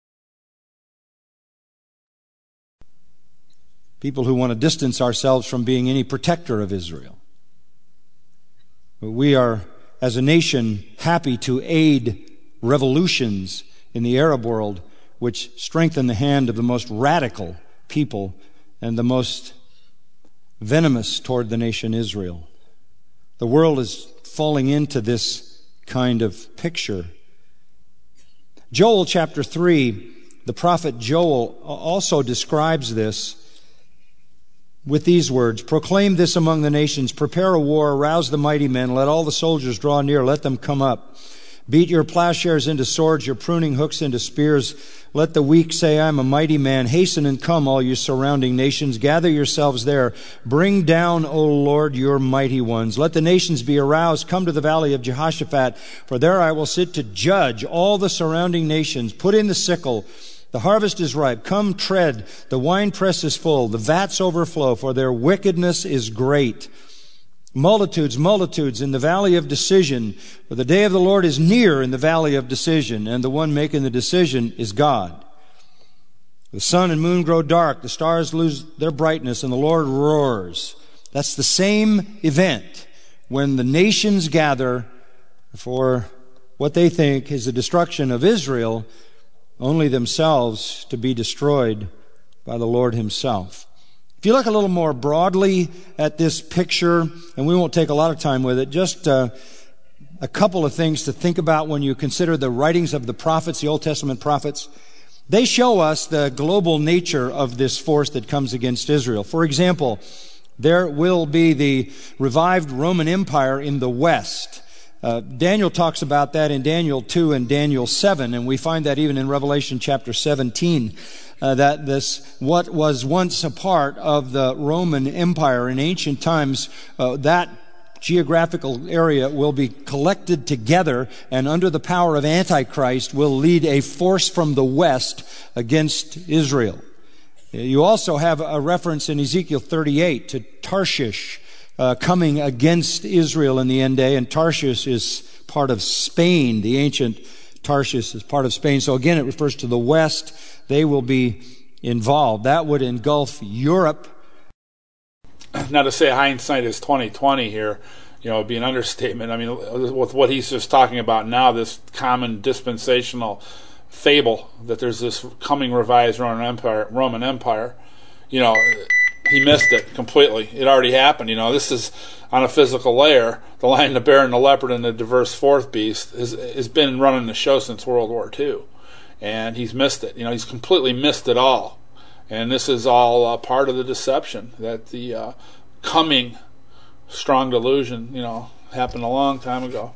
People who want to distance ourselves from being any protector of Israel. But we are, as a nation, happy to aid revolutions in the Arab world which strengthen the hand of the most radical people and the most venomous toward the nation Israel. The world is falling into this kind of picture. Joel chapter three, the prophet Joel also describes this with these words, "Proclaim this among the nations, prepare a war, arouse the mighty men, let all the soldiers draw near, let them come up. Beat your plowshares into swords, your pruning hooks into spears. Let the weak say, I am a mighty man. Hasten and come, all you surrounding nations. Gather yourselves there. Bring down, O Lord, your mighty ones. Let the nations be aroused. Come to the valley of Jehoshaphat, for there I will sit to judge all the surrounding nations. Put in the sickle. The harvest is ripe. Come tread. The winepress is full. The vats overflow, for their wickedness is great. Multitudes, multitudes in the valley of decision. For the day of the Lord is near in the valley of decision, and the one making the decision is God. The sun and moon grow dark. The stars lose their brightness, and the Lord roars." That's the same event when the nations gather for what they think is the destruction of Israel, only themselves to be destroyed by the Lord himself. If you look a little more broadly at this picture, and we won't take a lot of time with it, just uh, a couple of things to think about when you consider the writings of the prophets, the Old Testament prophets. They show us the global nature of this force that comes against Israel. For example, there will be the revived Roman Empire in the West. Uh, Daniel talks about that in Daniel two and Daniel seven, and we find that even in Revelation chapter seventeen. Uh, that this, what was once a part of the Roman Empire in ancient times, uh, that geographical area will be collected together and under the power of Antichrist will lead a force from the west against Israel. You also have a reference in Ezekiel thirty-eight to Tarshish uh, coming against Israel in the end day, and Tarshish is part of Spain. The ancient Tarshish is part of Spain. So again, it refers to the west. They will be involved. That would engulf Europe. Now, to say hindsight is twenty twenty here, you know, would be an understatement. I mean, with what he's just talking about now, this common dispensational fable that there's this coming revised Roman Empire, Roman Empire, you know, he missed it completely. It already happened. You know, this is on a physical layer. The lion, the bear, and the leopard, and the diverse fourth beast has, has been running the show since World War Two. And he's missed it. You know, he's completely missed it all. And this is all uh, part of the deception that the uh, coming strong delusion, you know, happened a long time ago.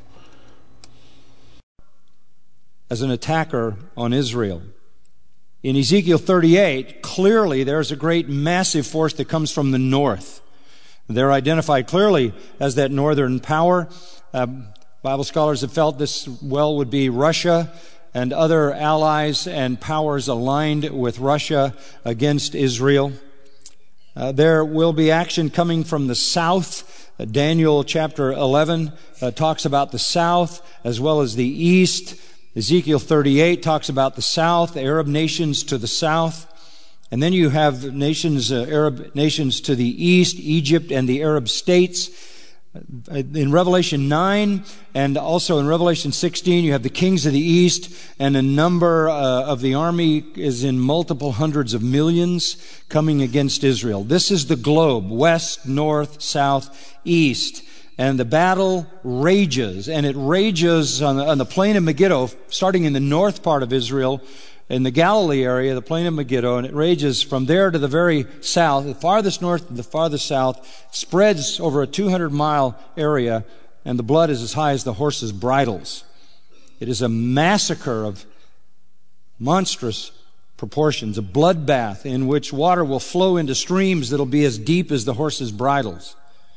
As an attacker on Israel. In Ezekiel thirty-eight, clearly there's a great massive force that comes from the north. They're identified clearly as that northern power. Um, Bible scholars have felt this well would be Russia and other allies and powers aligned with Russia against Israel. Uh, there will be action coming from the south. Uh, Daniel chapter eleven uh, talks about the south as well as the east. Ezekiel thirty-eight talks about the south, the Arab nations to the south. And then you have nations, uh, Arab nations to the east, Egypt and the Arab states. In Revelation nine and also in Revelation sixteen, you have the kings of the east, and a number uh, of the army is in multiple hundreds of millions coming against Israel. This is the globe, west, north, south, east. And the battle rages, and it rages on the, on the plain of Megiddo, starting in the north part of Israel, in the Galilee area, the plain of Megiddo, and it rages from there to the very south, the farthest north to the farthest south, spreads over a two hundred mile area, and the blood is as high as the horses' bridles. It is a massacre of monstrous proportions, a bloodbath in which water will flow into streams that'll be as deep as the horses' bridles.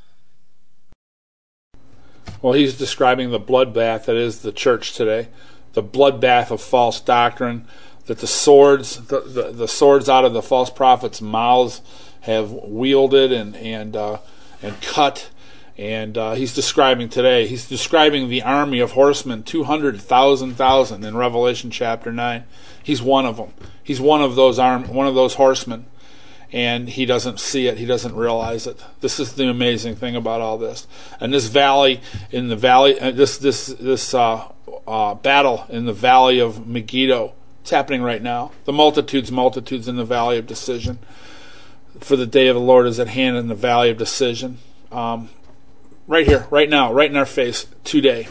Well, he's describing the bloodbath that is the church today, the bloodbath of false doctrine, that the swords, the, the, the swords out of the false prophets' mouths have wielded and and uh, and cut. And uh, he's describing today, he's describing the army of horsemen, two hundred thousand thousand in Revelation chapter nine. He's one of them. He's one of those arm, one of those horsemen. And he doesn't see it. He doesn't realize it. This is the amazing thing about all this. And this valley, in the valley, uh, this this this uh, uh, battle in the valley of Megiddo, it's happening right now. The multitudes, multitudes in the valley of decision. For the day of the Lord is at hand in the valley of decision. Um, right here, right now, right in our face, today.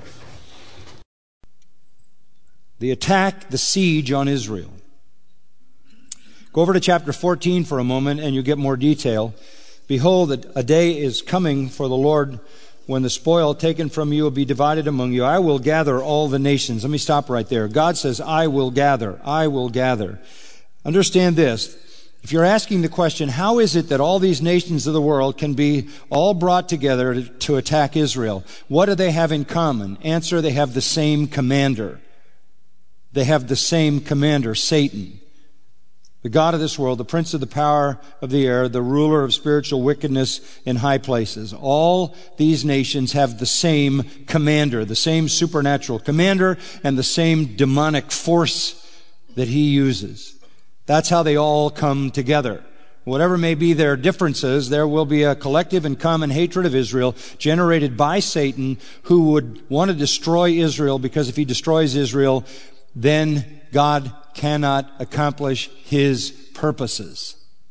The attack, the siege on Israel. Go over to chapter fourteen for a moment and you get more detail. Behold, a day is coming for the Lord when the spoil taken from you will be divided among you. I will gather all the nations. Let me stop right there. God says, I will gather. I will gather. Understand this. If you're asking the question, how is it that all these nations of the world can be all brought together to, to attack Israel? What do they have in common? Answer, they have the same commander. They have the same commander, Satan. The God of this world, the prince of the power of the air, the ruler of spiritual wickedness in high places. All these nations have the same commander, the same supernatural commander, and the same demonic force that he uses. That's how they all come together. Whatever may be their differences, there will be a collective and common hatred of Israel generated by Satan, who would want to destroy Israel, because if he destroys Israel, then God cannot accomplish his purposes.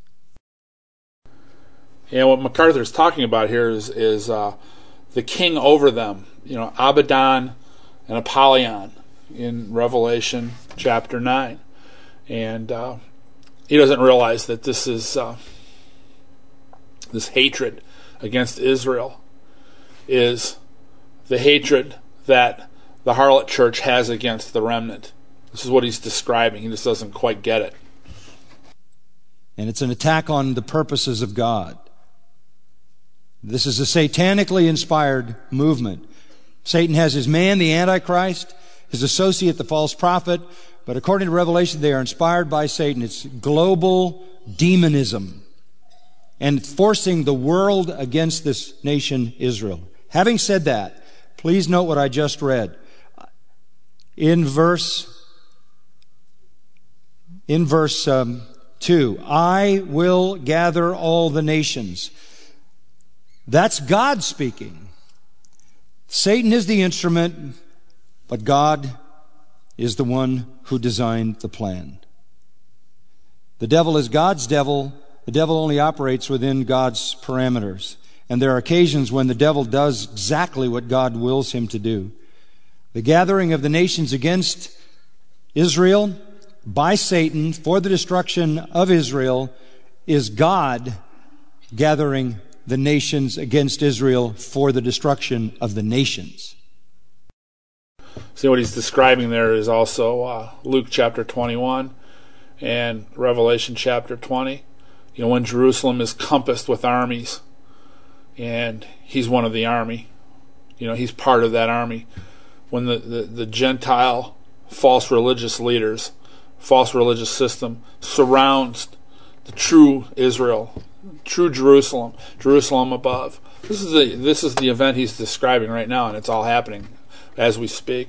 And what MacArthur's talking about here is, is uh, the king over them, you know, Abaddon and Apollyon in Revelation chapter nine. And uh, he doesn't realize that this is uh, this hatred against Israel is the hatred that the harlot church has against the remnant. This is what he's describing. He just doesn't quite get it. And it's an attack on the purposes of God. This is a satanically inspired movement. Satan has his man, the Antichrist, his associate, the false prophet, but according to Revelation, they are inspired by Satan. It's global demonism and forcing the world against this nation, Israel. Having said that, please note what I just read. In verse In verse um, two, I will gather all the nations. That's God speaking. Satan is the instrument, but God is the one who designed the plan. The devil is God's devil. The devil only operates within God's parameters. And there are occasions when the devil does exactly what God wills him to do. The gathering of the nations against Israel by Satan for the destruction of Israel is God gathering the nations against Israel for the destruction of the nations. See, what he's describing there is also uh, Luke chapter twenty-one and Revelation chapter twenty. You know, when Jerusalem is compassed with armies, and he's one of the army. You know, he's part of that army. When the, the, the Gentile false religious leaders, false religious system surrounds the true Israel, true Jerusalem, Jerusalem above. This is the this is the event he's describing right now, and it's all happening as we speak.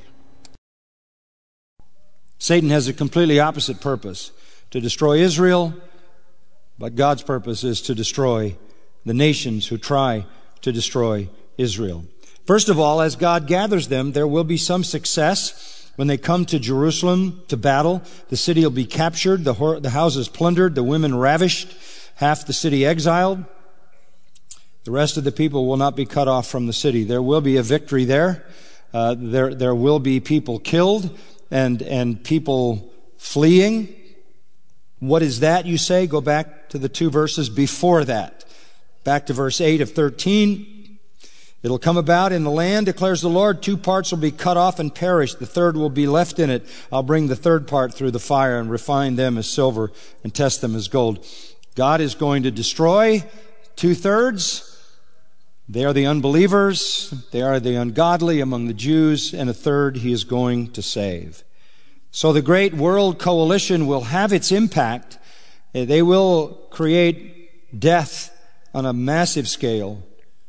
Satan has a completely opposite purpose, to destroy Israel, but God's purpose is to destroy the nations who try to destroy Israel. First of all, as God gathers them, there will be some success. When they come to Jerusalem to battle, the city will be captured, the, ho- the houses plundered, the women ravished, half the city exiled. The rest of the people will not be cut off from the city. There will be a victory there. Uh, there, there will be people killed and, and people fleeing. What is that, you say? Go back to the two verses before that. Back to verse eight of thirteen. It'll come about in the land, declares the Lord, two parts will be cut off and perish. The third will be left in it. I'll bring the third part through the fire and refine them as silver and test them as gold. God is going to destroy two-thirds. They are the unbelievers. They are the ungodly among the Jews. And a third he is going to save. So the great world coalition will have its impact. They will create death on a massive scale.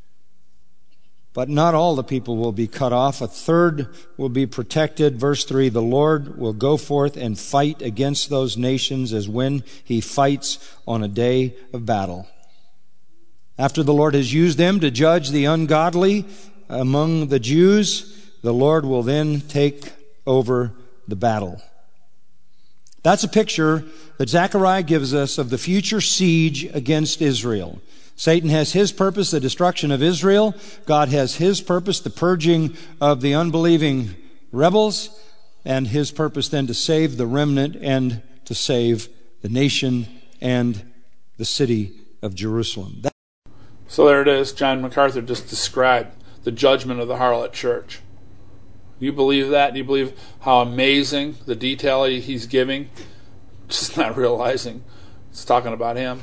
But not all the people will be cut off. A third will be protected. Verse three, the Lord will go forth and fight against those nations as when he fights on a day of battle. After the Lord has used them to judge the ungodly among the Jews, the Lord will then take over the battle. That's a picture that Zechariah gives us of the future siege against Israel. Satan has his purpose, the destruction of Israel. God has his purpose, the purging of the unbelieving rebels, and his purpose then to save the remnant and to save the nation and the city of Jerusalem. That- So there it is. John MacArthur just described the judgment of the harlot church. Do you believe that? Do you believe how amazing the detail he's giving? Just not realizing it's talking about him.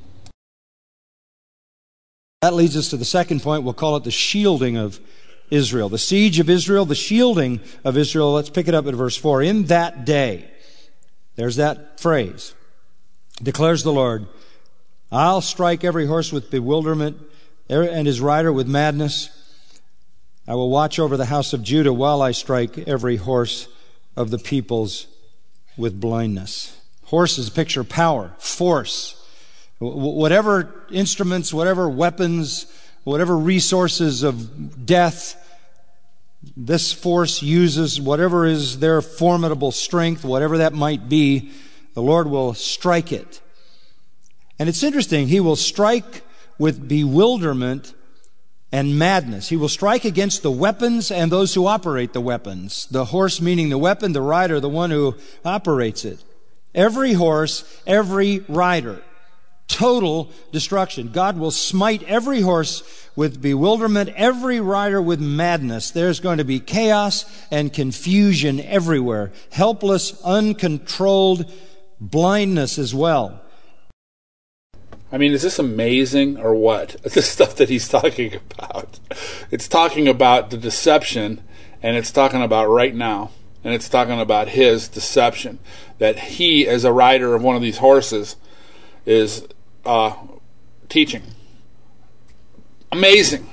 That leads us to the second point. We'll call it the shielding of Israel. The siege of Israel, the shielding of Israel. Let's pick it up at verse four. In that day, there's that phrase, declares the Lord, I'll strike every horse with bewilderment and his rider with madness. I will watch over the house of Judah while I strike every horse of the peoples with blindness. Horse is a picture of power, force. Whatever instruments, whatever weapons, whatever resources of death this force uses, whatever is their formidable strength, whatever that might be, the Lord will strike it. And it's interesting, he will strike with bewilderment and madness. He will strike against the weapons and those who operate the weapons. The horse meaning the weapon, the rider, the one who operates it. Every horse, every rider. Total destruction. God will smite every horse with bewilderment, every rider with madness. There's going to be chaos and confusion everywhere. Helpless, uncontrolled blindness as well. I mean, is this amazing or what? The stuff that he's talking about. It's talking about the deception, and it's talking about right now. And it's talking about his deception. That he, as a rider of one of these horses, is uh, teaching. Amazing.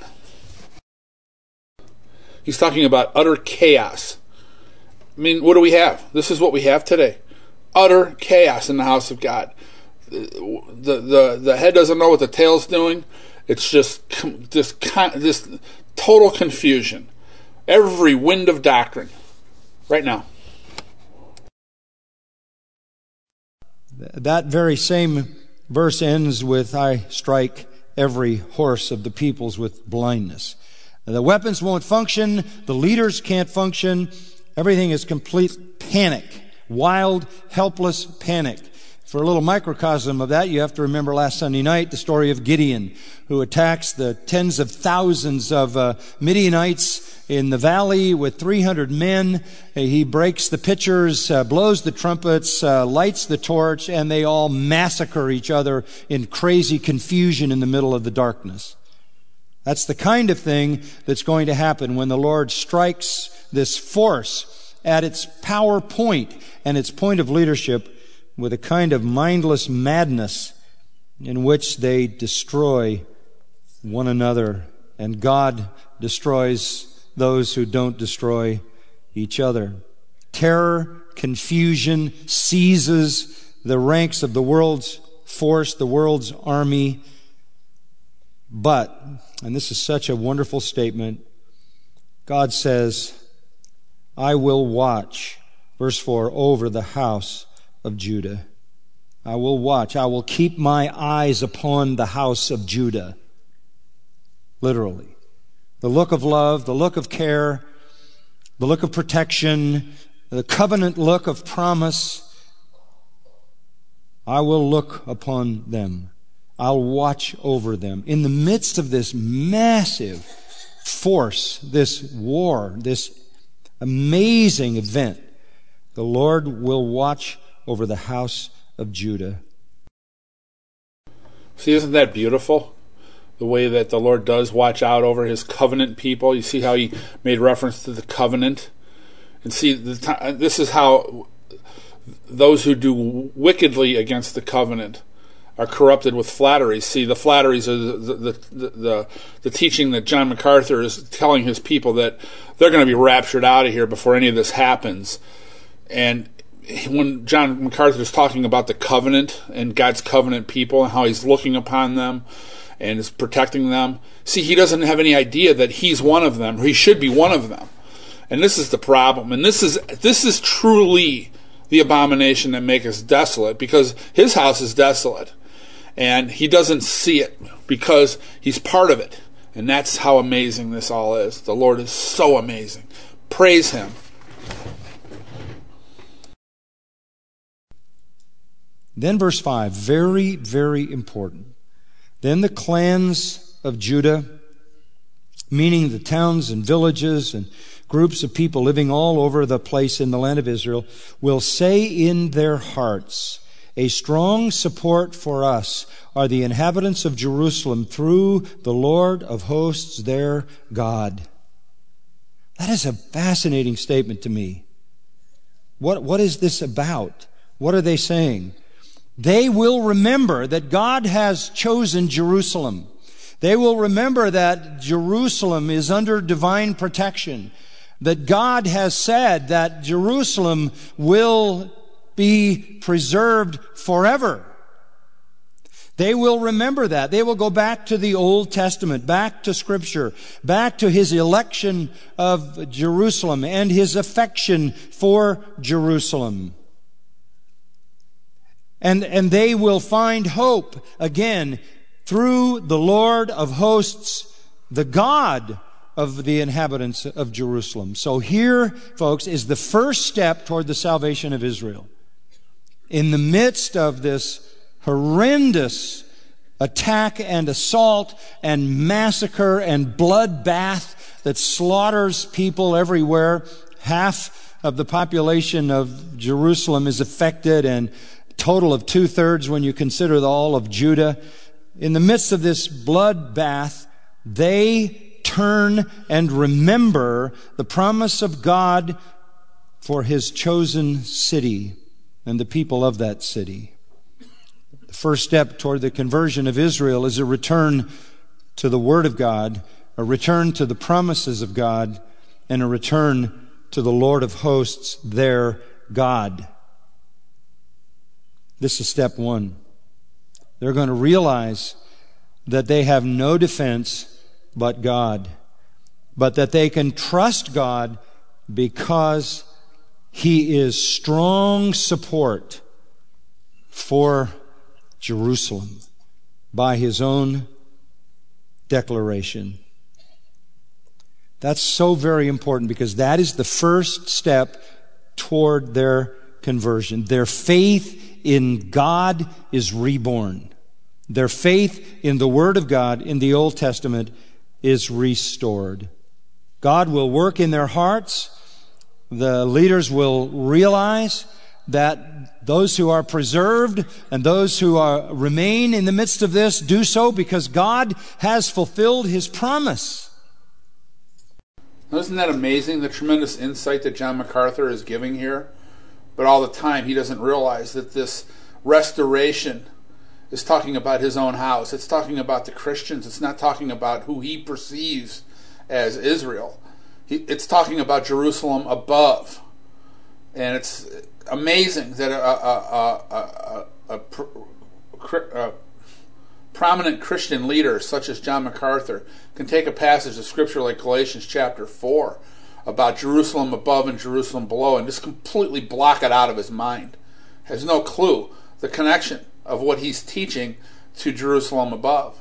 He's talking about utter chaos. I mean, what do we have? This is what we have today. Utter chaos in the house of God. The the the head doesn't know what the tail's doing. It's just this this total confusion. Every wind of doctrine, right now. That very same verse ends with, I strike every horse of the peoples with blindness. The weapons won't function. The leaders can't function. Everything is complete panic. Wild, helpless panic. For a little microcosm of that, you have to remember last Sunday night the story of Gideon, who attacks the tens of thousands of uh, Midianites in the valley with three hundred men. He breaks the pitchers, uh, blows the trumpets, uh, lights the torch, and they all massacre each other in crazy confusion in the middle of the darkness. That's the kind of thing that's going to happen when the Lord strikes this force at its power point and its point of leadership with a kind of mindless madness in which they destroy one another, and God destroys those who don't destroy each other. Terror, confusion seizes the ranks of the world's force, the world's army. But, and this is such a wonderful statement, God says, I will watch, verse four, over the house of Judah. I will watch. I will keep my eyes upon the house of Judah. Literally. The look of love, the look of care, the look of protection, the covenant look of promise. I will look upon them. I'll watch over them. In the midst of this massive force, this war, this amazing event, the Lord will watch over the house of Judah. See, isn't that beautiful? The way that the Lord does watch out over His covenant people. You see how He made reference to the covenant? And see, the t- this is how those who do wickedly against the covenant are corrupted with flatteries. See, the flatteries are the the, the, the, the teaching that John MacArthur is telling his people that they're going to be raptured out of here before any of this happens. And when John MacArthur is talking about the covenant and God's covenant people and how He's looking upon them and is protecting them, see, he doesn't have any idea that he's one of them, or he should be one of them. And this is the problem. And this is this is truly the abomination that makes us desolate, because his house is desolate. And he doesn't see it because he's part of it. And that's how amazing this all is. The Lord is so amazing. Praise Him. Then verse five, very, very important. Then the clans of Judah, meaning the towns and villages and groups of people living all over the place in the land of Israel, will say in their hearts, a strong support for us are the inhabitants of Jerusalem through the Lord of hosts, their God. That is a fascinating statement to me. What, what is this about? What are they saying? They will remember that God has chosen Jerusalem. They will remember that Jerusalem is under divine protection, that God has said that Jerusalem will be preserved forever. They will remember that. They will go back to the Old Testament, back to Scripture, back to His election of Jerusalem and His affection for Jerusalem. And, and they will find hope again through the Lord of hosts, the God of the inhabitants of Jerusalem. So here, folks, is the first step toward the salvation of Israel. In the midst of this horrendous attack and assault and massacre and bloodbath that slaughters people everywhere, half of the population of Jerusalem is affected, and total of two-thirds when you consider the all of Judah. In the midst of this bloodbath, they turn and remember the promise of God for His chosen city and the people of that city. The first step toward the conversion of Israel is a return to the Word of God, a return to the promises of God, and a return to the Lord of hosts, their God. This is step one. They're going to realize that they have no defense but God, but that they can trust God because He is strong support for Jerusalem by His own declaration. That's so very important, because that is the first step toward their conversion. Their faith in God is reborn. Their faith in the Word of God in the Old Testament is restored. God will work in their hearts. The leaders will realize that those who are preserved and those who are, remain in the midst of this do so because God has fulfilled His promise. Isn't that amazing, the tremendous insight that John MacArthur is giving here? But all the time he doesn't realize that this restoration is talking about his own house. It's talking about the Christians. It's not talking about who he perceives as Israel. He, it's talking about Jerusalem above. And it's amazing that a, a, a, a, a, a prominent Christian leader such as John MacArthur can take a passage of Scripture like Galatians chapter four about Jerusalem above and Jerusalem below and just completely block it out of his mind. Has no clue the connection of what he's teaching to Jerusalem above.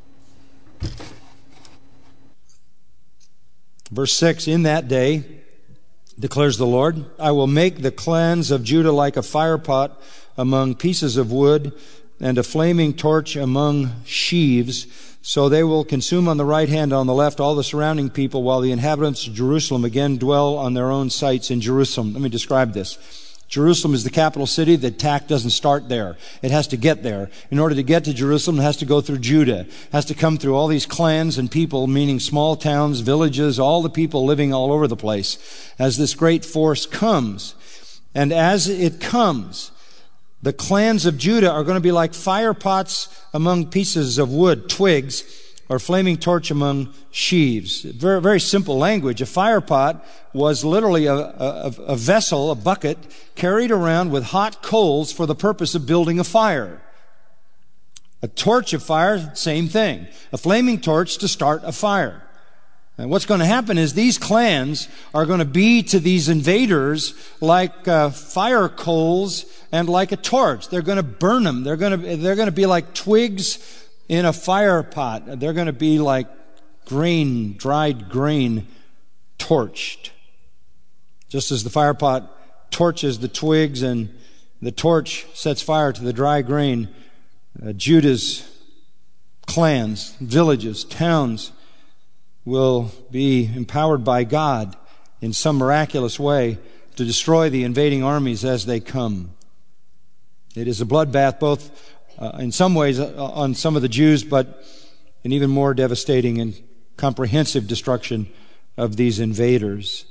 Verse six, in that day, declares the Lord, I will make the clans of Judah like a firepot among pieces of wood and a flaming torch among sheaves, so they will consume on the right hand and on the left all the surrounding people, while the inhabitants of Jerusalem again dwell on their own sites in Jerusalem. Let me describe this. Jerusalem is the capital city. The attack doesn't start there. It has to get there. In order to get to Jerusalem, it has to go through Judah. It has to come through all these clans and people, meaning small towns, villages, all the people living all over the place, as this great force comes. And as it comes, the clans of Judah are going to be like fire pots among pieces of wood, twigs, or flaming torch among sheaves. Very, very simple language. A fire pot was literally a, a, a vessel, a bucket, carried around with hot coals for the purpose of building a fire. A torch of fire, same thing. A flaming torch to start a fire. And what's going to happen is these clans are going to be to these invaders like uh, fire coals and like a torch. They're going to burn them. They're going to, they're going to be like twigs in a fire pot. They're going to be like grain, dried grain, torched. Just as the fire pot torches the twigs and the torch sets fire to the dry grain, uh, Judah's clans, villages, towns will be empowered by God in some miraculous way to destroy the invading armies as they come. It is a bloodbath both uh, in some ways uh, on some of the Jews, but an even more devastating and comprehensive destruction of these invaders.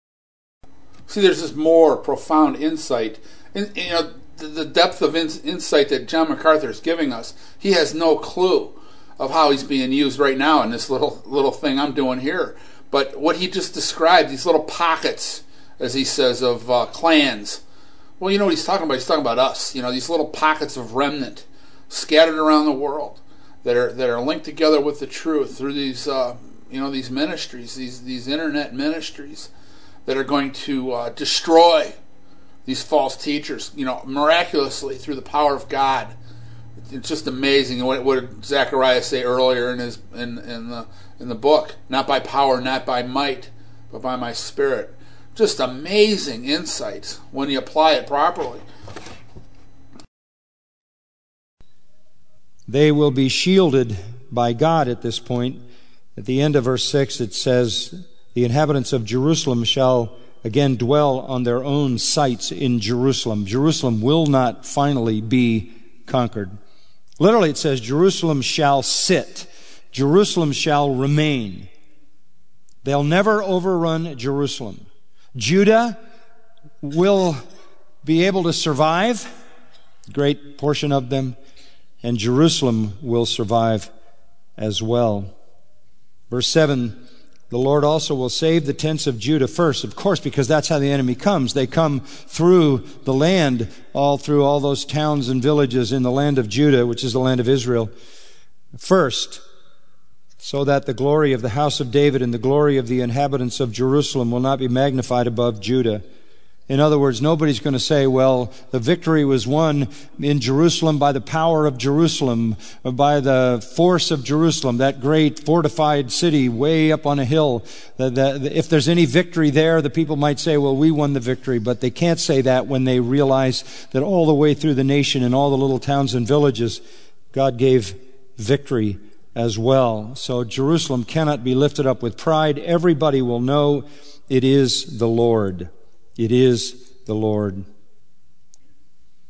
See, there's this more profound insight. In, you know, the, the depth of in, insight that John MacArthur is giving us, he has no clue of how he's being used right now in this little little thing I'm doing here. But what he just described, these little pockets, as he says, of uh, clans. Well, you know what he's talking about? He's talking about us. You know, these little pockets of remnant scattered around the world that are that are linked together with the truth through these uh, you know these ministries, these these internet ministries that are going to uh, destroy these false teachers. You know, miraculously through the power of God. It's just amazing. What, what did Zechariah say earlier in his in, in the in the book? Not by power, not by might, but by my Spirit. Just amazing insights when you apply it properly. They will be shielded by God at this point. At the end of verse six, it says, the inhabitants of Jerusalem shall again dwell on their own sites in Jerusalem. Jerusalem will not finally be conquered. Literally, it says, Jerusalem shall sit. Jerusalem shall remain. They'll never overrun Jerusalem. Judah will be able to survive, a great portion of them, and Jerusalem will survive as well. Verse seven, the Lord also will save the tents of Judah first, of course, because that's how the enemy comes. They come through the land, all through all those towns and villages in the land of Judah, which is the land of Israel, first, so that the glory of the house of David and the glory of the inhabitants of Jerusalem will not be magnified above Judah. In other words, nobody's going to say, well, the victory was won in Jerusalem by the power of Jerusalem, or by the force of Jerusalem, that great fortified city way up on a hill. The, the, if there's any victory there, the people might say, well, we won the victory. But they can't say that when they realize that all the way through the nation and all the little towns and villages, God gave victory as well. So Jerusalem cannot be lifted up with pride. Everybody will know it is the Lord. It is the Lord.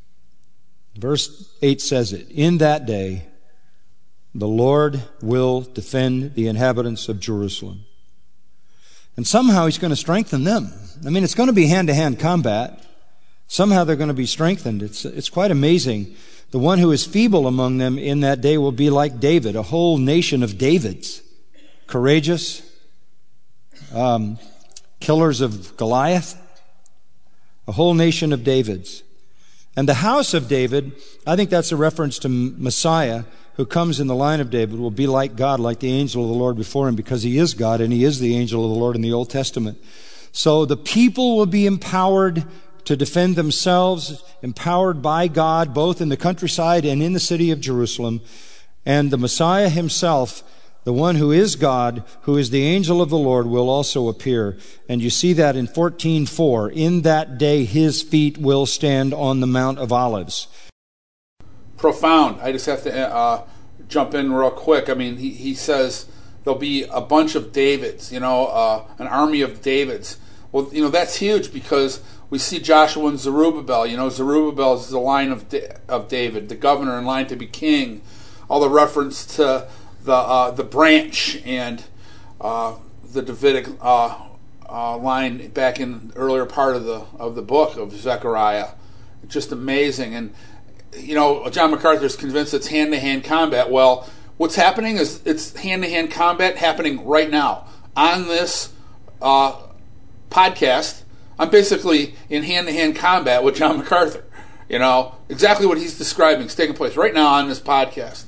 Verse eight says it, in that day, the Lord will defend the inhabitants of Jerusalem. And somehow He's going to strengthen them. I mean, it's going to be hand-to-hand combat. Somehow they're going to be strengthened. It's, it's quite amazing. The one who is feeble among them in that day will be like David, a whole nation of Davids. Courageous, um, killers of Goliath, a whole nation of Davids. And the house of David, I think that's a reference to Messiah, who comes in the line of David, will be like God, like the angel of the Lord before Him, because He is God and He is the angel of the Lord in the Old Testament. So the people will be empowered to defend themselves, empowered by God, both in the countryside and in the city of Jerusalem. And the Messiah Himself, the one who is God, who is the angel of the Lord, will also appear. And you see that in fourteen four. In that day His feet will stand on the Mount of Olives. Profound. I just have to uh, jump in real quick. I mean, he, he says there'll be a bunch of Davids, you know, uh, an army of Davids. Well, you know, that's huge because we see Joshua and Zerubbabel. You know, Zerubbabel is the line of da- of David, the governor in line to be king. All the reference to the uh, the branch and uh, the Davidic uh, uh, line back in the earlier part of the of the book of Zechariah. Just amazing. And you know, John MacArthur is convinced it's hand-to-hand combat. Well, what's happening is it's hand-to-hand combat happening right now on this uh, podcast. I'm basically in hand-to-hand combat with John MacArthur. You know, exactly what he's describing is taking place right now on this podcast.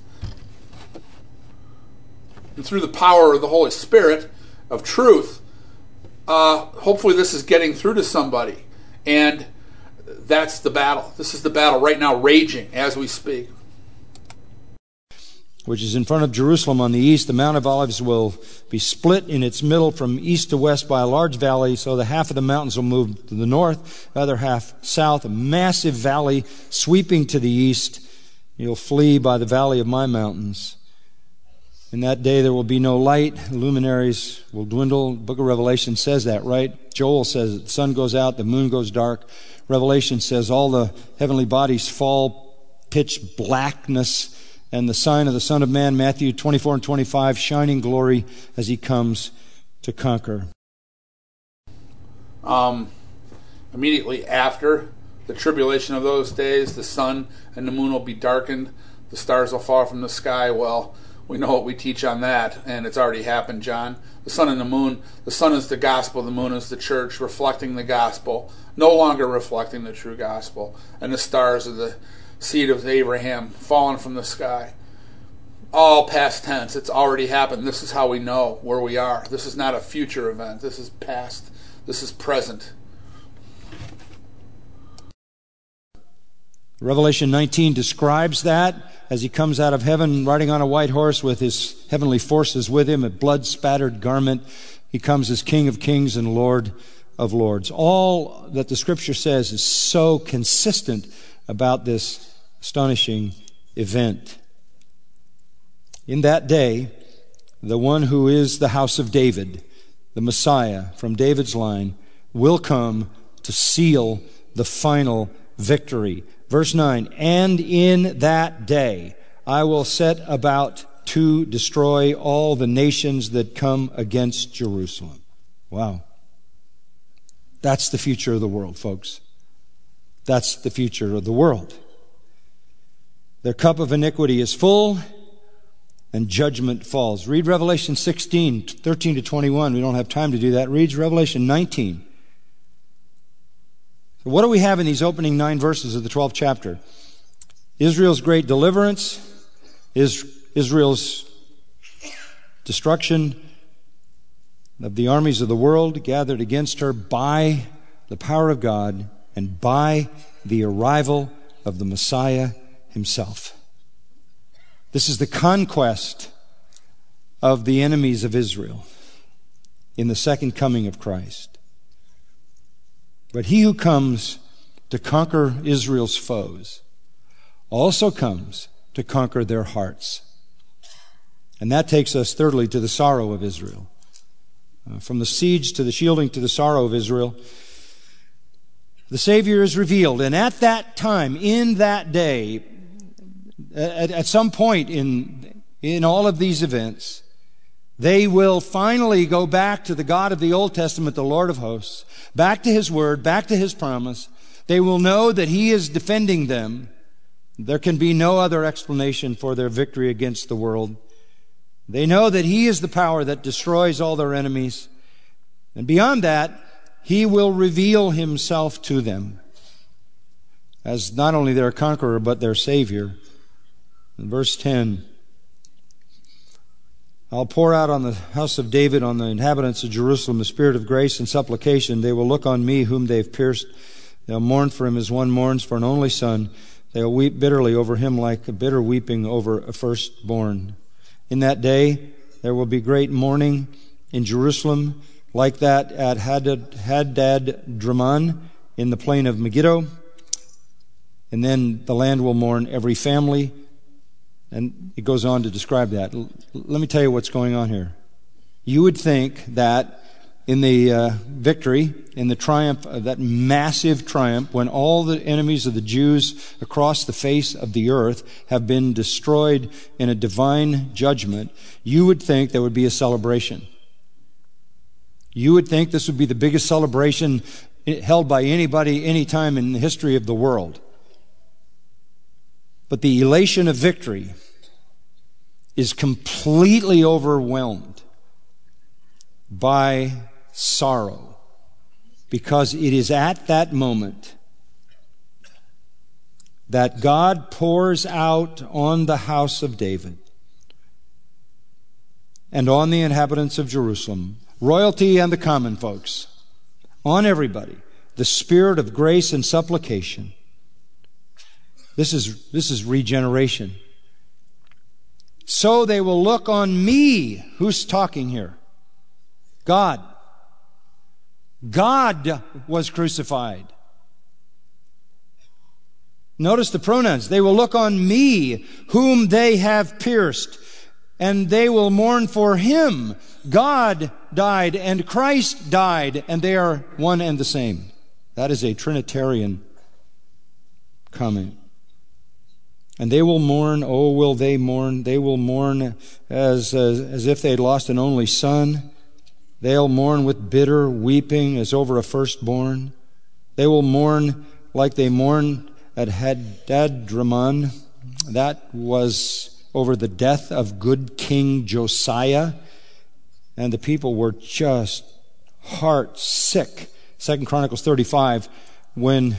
And through the power of the Holy Spirit of truth, uh, hopefully this is getting through to somebody. And that's the battle. This is the battle right now raging as we speak. Which is in front of Jerusalem on the east. The Mount of Olives will be split in its middle from east to west by a large valley, so the half of the mountains will move to the north, the other half south. A massive valley sweeping to the east. You'll flee by the valley of my mountains. In that day there will be no light. Luminaries will dwindle. The book of Revelation says that, right? Joel says it. The sun goes out, the moon goes dark. Revelation says all the heavenly bodies fall pitch blackness, and the sign of the Son of Man, Matthew twenty-four and twenty-five, shining glory as He comes to conquer. Um, immediately after the tribulation of those days, the sun and the moon will be darkened, the stars will fall from the sky. Well, we know what we teach on that, and it's already happened, John. The sun and the moon, the sun is the gospel, the moon is the church, reflecting the gospel, no longer reflecting the true gospel. And the stars are the seed of Abraham, fallen from the sky. All past tense, it's already happened. This is how we know where we are. This is not a future event. This is past. This is present. Revelation nineteen describes that as He comes out of heaven riding on a white horse with His heavenly forces with Him, a blood-spattered garment. He comes as King of kings and Lord of lords. All that the Scripture says is so consistent about this astonishing event. In that day, the one who is the house of David, the Messiah from David's line, will come to seal the final victory. Verse nine, and in that day I will set about to destroy all the nations that come against Jerusalem. Wow. That's the future of the world, folks. That's the future of the world. Their cup of iniquity is full, and judgment falls. Read Revelation sixteen, thirteen to twenty-one. We don't have time to do that. Read Revelation nineteen. So what do we have in these opening nine verses of the twelfth chapter? Israel's great deliverance, Israel's destruction of the armies of the world gathered against her by the power of God and by the arrival of the Messiah Himself. This is the conquest of the enemies of Israel in the second coming of Christ. But He who comes to conquer Israel's foes also comes to conquer their hearts. And that takes us thirdly to the sorrow of Israel. Uh, from the siege to the shielding to the sorrow of Israel. The Savior is revealed. And at that time, in that day, at, at some point in, in all of these events, they will finally go back to the God of the Old Testament, the Lord of hosts, back to His Word, back to His promise. They will know that He is defending them. There can be no other explanation for their victory against the world. They know that He is the power that destroys all their enemies. And beyond that, He will reveal Himself to them as not only their conqueror, but their Savior. In verse ten, I'll pour out on the house of David, on the inhabitants of Jerusalem, the spirit of grace and supplication. They will look on me whom they've pierced. They'll mourn for him as one mourns for an only son. They'll weep bitterly over him like a bitter weeping over a firstborn. In that day, there will be great mourning in Jerusalem, like that at Hadad-Draman in the plain of Megiddo. And then the land will mourn, every family. And it goes on to describe that. L- let me tell you what's going on here. You would think that in the uh, victory, in the triumph of that massive triumph, when all the enemies of the Jews across the face of the earth have been destroyed in a divine judgment, you would think there would be a celebration. You would think this would be the biggest celebration held by anybody, any time in the history of the world. But the elation of victory is completely overwhelmed by sorrow, because it is at that moment that God pours out on the house of David and on the inhabitants of Jerusalem, royalty and the common folks, on everybody, the spirit of grace and supplication. This is, this is regeneration. So they will look on me. Who's talking here? God. God was crucified. Notice the pronouns. They will look on me, whom they have pierced, and they will mourn for Him. God died and Christ died, and they are one and the same. That is a Trinitarian comment. And they will mourn, oh, will they mourn? They will mourn as, as, as if they had lost an only son. They'll mourn with bitter weeping as over a firstborn. They will mourn like they mourn at Hadad-Draman. That was over the death of good King Josiah. And the people were just heart sick. Second Chronicles thirty-five, when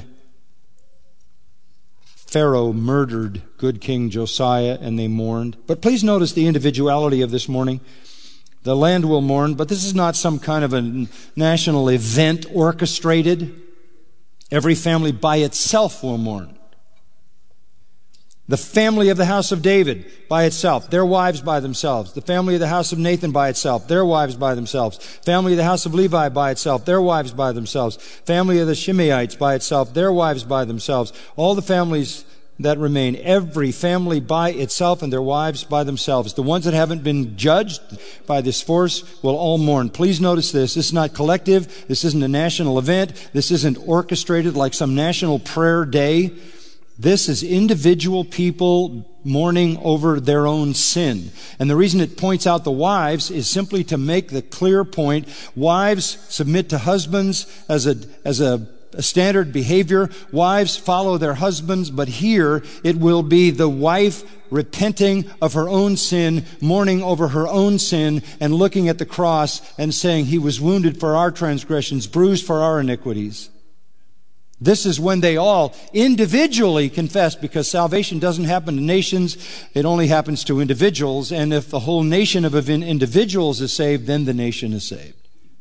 Pharaoh murdered good King Josiah, and they mourned. But please notice the individuality of this mourning. The land will mourn, but this is not some kind of a national event orchestrated. Every family by itself will mourn. The family of the house of David by itself, their wives by themselves. The family of the house of Nathan by itself, their wives by themselves. Family of the house of Levi by itself, their wives by themselves. Family of the Shimeites by itself, their wives by themselves. All the families that remain, every family by itself and their wives by themselves. The ones that haven't been judged by this force will all mourn. Please notice this. This is not collective. This isn't a national event. This isn't orchestrated like some national prayer day. This is individual people mourning over their own sin. And the reason it points out the wives is simply to make the clear point. Wives submit to husbands as a, as a, a standard behavior. Wives follow their husbands, but here it will be the wife repenting of her own sin, mourning over her own sin, and looking at the cross and saying, He was wounded for our transgressions, bruised for our iniquities. This is when they all individually confess, because salvation doesn't happen to nations. It only happens to individuals. And if the whole nation of individuals is saved, then the nation is saved.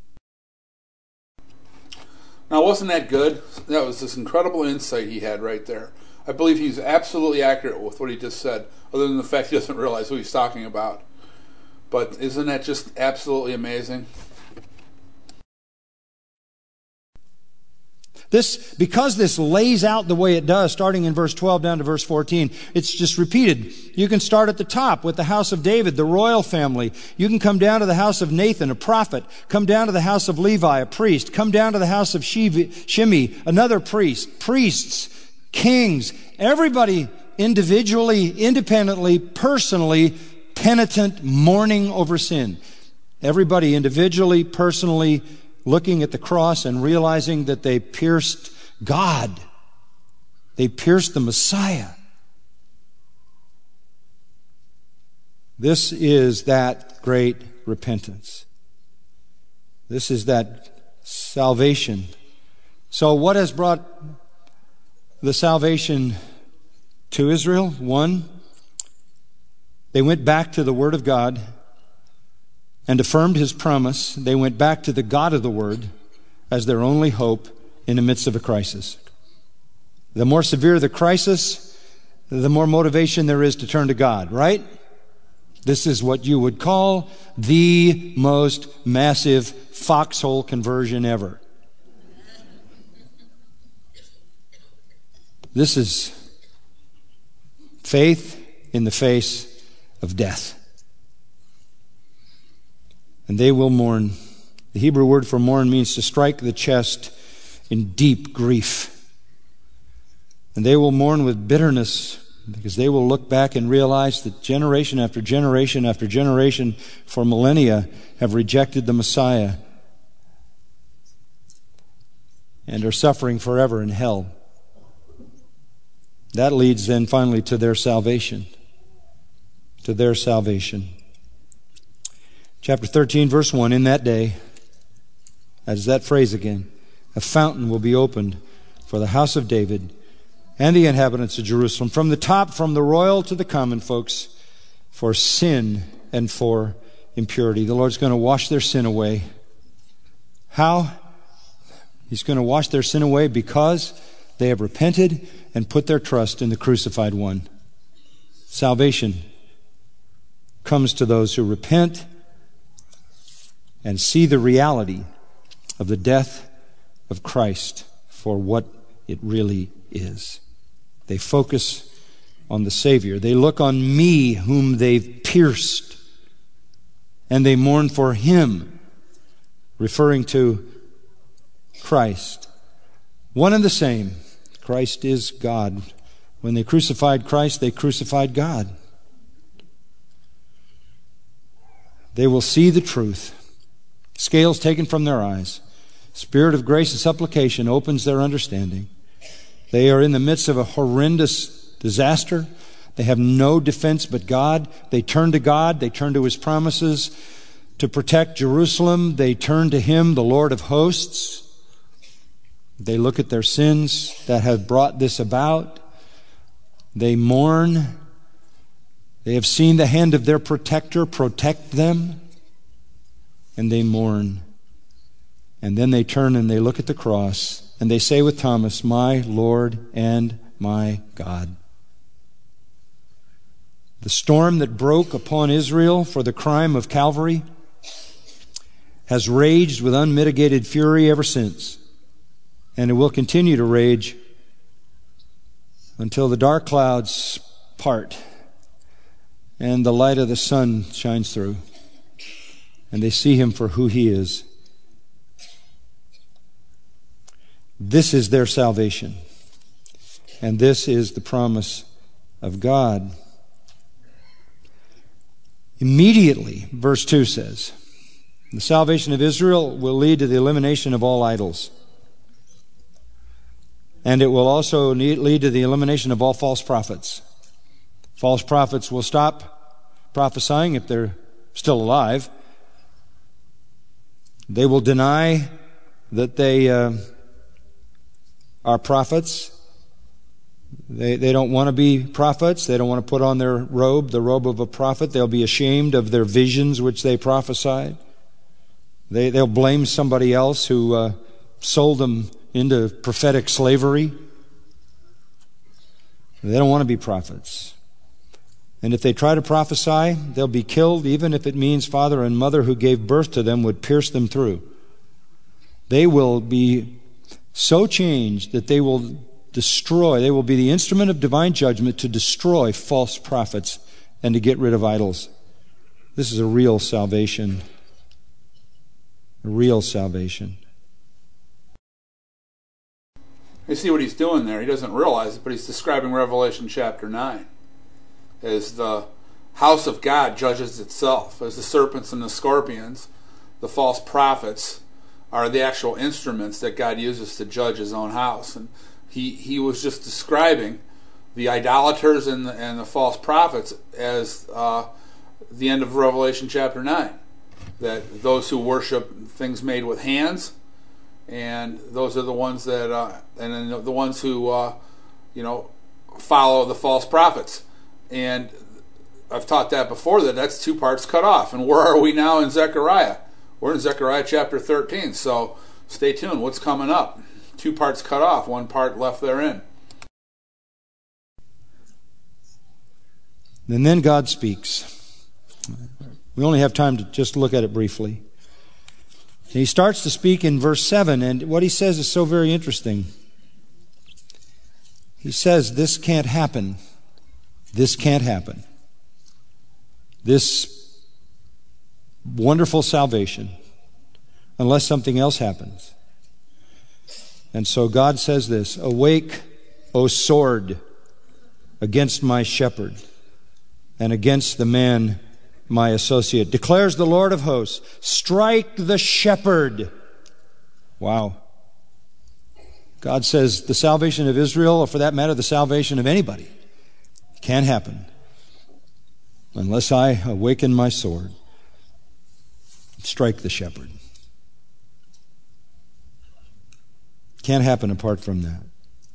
Now, wasn't that good? That was this incredible insight he had right there. I believe he's absolutely accurate with what he just said, other than the fact he doesn't realize who he's talking about. But isn't that just absolutely amazing? This, because this lays out the way it does, starting in verse twelve down to verse fourteen, it's just repeated. You can start at the top with the house of David, the royal family. You can come down to the house of Nathan, a prophet. Come down to the house of Levi, a priest. Come down to the house of Shimei, another priest. Priests, kings, everybody individually, independently, personally, penitent, mourning over sin. Everybody individually, personally, looking at the cross and realizing that they pierced God. They pierced the Messiah. This is that great repentance. This is that salvation. So what has brought the salvation to Israel? One, they went back to the Word of God and affirmed His promise. They went back to the God of the Word as their only hope in the midst of a crisis. The more severe the crisis, the more motivation there is to turn to God, right? This is what you would call the most massive foxhole conversion ever. This is faith in the face of death. And they will mourn. The Hebrew word for mourn means to strike the chest in deep grief. And they will mourn with bitterness because they will look back and realize that generation after generation after generation for millennia have rejected the Messiah and are suffering forever in hell. That leads then finally to their salvation. To their salvation. Chapter thirteen, verse one, in that day, as that phrase again, a fountain will be opened for the house of David and the inhabitants of Jerusalem, from the top, from the royal to the common folks, for sin and for impurity. The Lord's going to wash their sin away. How? He's going to wash their sin away because they have repented and put their trust in the crucified one. Salvation comes to those who repent and see the reality of the death of Christ for what it really is. They focus on the Savior. They look on me whom they've pierced, and they mourn for Him, referring to Christ. One and the same. Christ is God. When they crucified Christ, they crucified God. They will see the truth. Scales taken from their eyes. Spirit of grace and supplication opens their understanding. They are in the midst of a horrendous disaster. They have no defense but God. They turn to God. They turn to His promises to protect Jerusalem. They turn to Him, the Lord of hosts. They look at their sins that have brought this about. They mourn. They have seen the hand of their protector protect them. And they mourn. And then they turn and they look at the cross. And they say with Thomas, "My Lord and my God." The storm that broke upon Israel for the crime of Calvary has raged with unmitigated fury ever since. And it will continue to rage until the dark clouds part and the light of the sun shines through. And they see Him for who He is. This is their salvation. And this is the promise of God. Immediately, verse two says, the salvation of Israel will lead to the elimination of all idols. And it will also lead to the elimination of all false prophets. False prophets will stop prophesying if they're still alive. They will deny that they uh, are prophets. They, they don't want to be prophets. They don't want to put on their robe, the robe of a prophet. They'll be ashamed of their visions which they prophesied. They, they'll blame somebody else who uh, sold them into prophetic slavery. They don't want to be prophets. And if they try to prophesy, they'll be killed, even if it means father and mother who gave birth to them would pierce them through. They will be so changed that they will destroy, they will be the instrument of divine judgment to destroy false prophets and to get rid of idols. This is a real salvation. A real salvation. You see what he's doing there. He doesn't realize it, but he's describing Revelation chapter nine as the house of God judges itself, as the serpents and the scorpions, the false prophets, are the actual instruments that God uses to judge his own house. And he, he was just describing the idolaters and the, and the false prophets as uh, the end of Revelation chapter nine. That those who worship things made with hands, and those are the ones that, uh, and then the, the ones who, uh, you know, follow the false prophets. And I've taught that before, that that's two parts cut off. And where are we now in Zechariah? We're in Zechariah chapter thirteen, so stay tuned. What's coming up? Two parts cut off, one part left therein. And then God speaks. We only have time to just look at it briefly. He starts to speak in verse seven, and what he says is so very interesting. He says, this can't happen. This can't happen. This wonderful salvation, unless something else happens. And so God says this, awake, O sword, against my shepherd, and against the man, my associate, declares the Lord of hosts. Strike the shepherd. Wow. God says the salvation of Israel, or for that matter, the salvation of anybody, can't happen unless I awaken my sword. Strike the shepherd. Can't happen apart from that.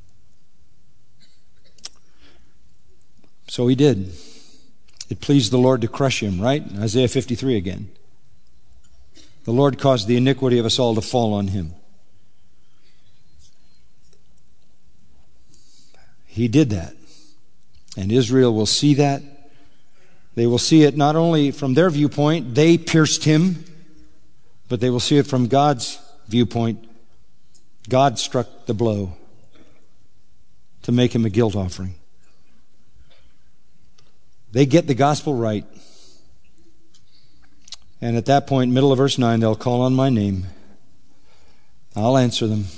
So he did. It pleased the Lord to crush him, right? Isaiah fifty-three again. The Lord caused the iniquity of us all to fall on him. He did that. And Israel will see that. They will see it not only from their viewpoint, they pierced him, but they will see it from God's viewpoint. God struck the blow to make him a guilt offering. They get the gospel right. And at that point, middle of verse nine, they'll call on my name. I'll answer them.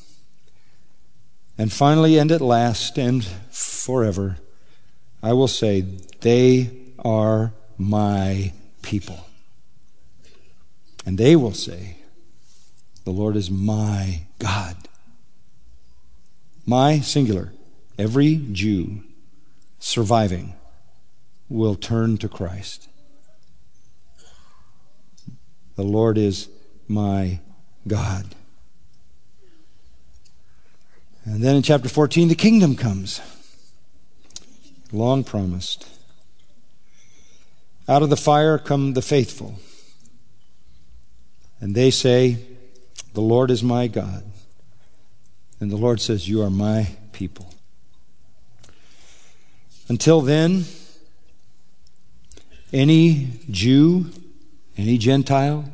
And finally, and at last, and forever, I will say, they are my people. And they will say, the Lord is my God. My, singular. Every Jew surviving will turn to Christ. The Lord is my God. And then in chapter fourteen, the kingdom comes. Long promised. Out of the fire come the faithful. And they say, the Lord is my God. And the Lord says, you are my people. Until then, any Jew, any Gentile.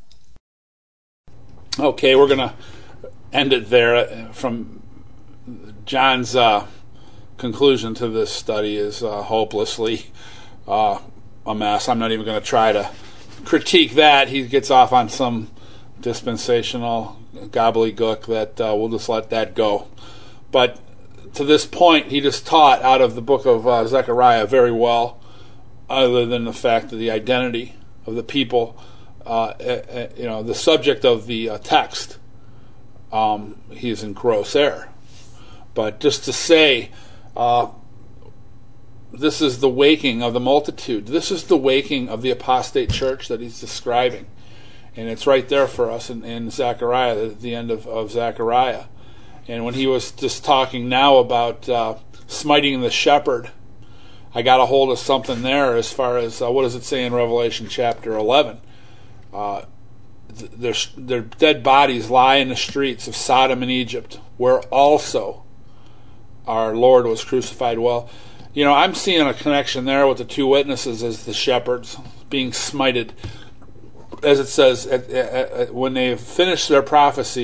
Okay, we're going to end it there. From John's uh, conclusion to this study is uh, hopelessly uh, a mess. I'm not even going to try to critique that. He gets off on some dispensational gobbledygook that uh, we'll just let that go. But to this point, he just taught out of the book of uh, Zechariah very well, other than the fact that the identity of the people, uh, uh, you know, the subject of the uh, text, um, he's in gross error. But just to say, uh, this is the waking of the multitude. This is the waking of the apostate church that he's describing. And it's right there for us in, in Zechariah, at the end of, of Zechariah. And when he was just talking now about uh, smiting the shepherd, I got a hold of something there as far as, uh, what does it say in Revelation chapter eleven? Uh, th- their, their dead bodies lie in the streets of Sodom and Egypt, where also our Lord was crucified. Well, you know, I'm seeing a connection there with the two witnesses as the shepherds being smited. As it says, at, at, at, when they finished their prophecy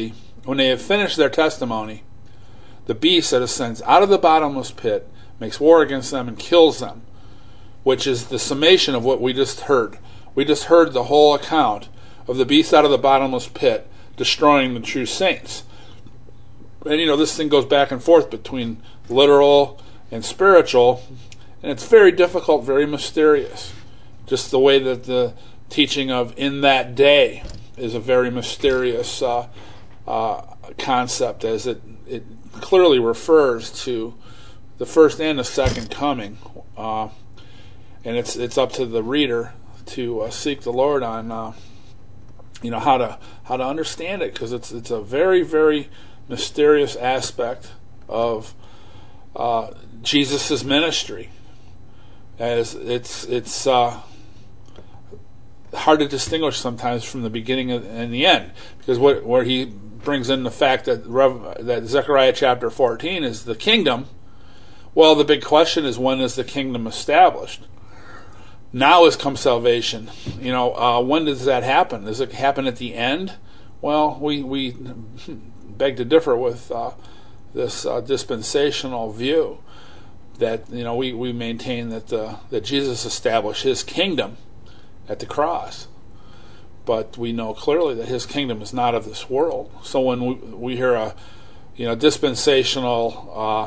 When they have finished their testimony, the beast that ascends out of the bottomless pit makes war against them and kills them, which is the summation of what we just heard. We just heard the whole account of the beast out of the bottomless pit destroying the true saints. And you know, this thing goes back and forth between literal and spiritual, and it's very difficult, very mysterious. Just the way that the teaching of in that day is a very mysterious uh, uh, concept, as it, it clearly refers to the first and the second coming. Uh, and it's it's up to the reader to uh, seek the Lord on uh, you know how to how to understand it, because it's it's a very, very mysterious aspect of uh, Jesus' ministry. As it's it's uh, hard to distinguish sometimes from the beginning and the end, because what where he brings in the fact that Rev, that Zechariah chapter fourteen is the kingdom. Well, the big question is, when is the kingdom established? Now has come salvation. You know, uh, when does that happen? Does it happen at the end? Well, we we beg to differ with uh, this uh, dispensational view. That you know, we, we maintain that the, that Jesus established his kingdom at the cross, but we know clearly that his kingdom is not of this world. So when we, we hear a you know dispensational uh,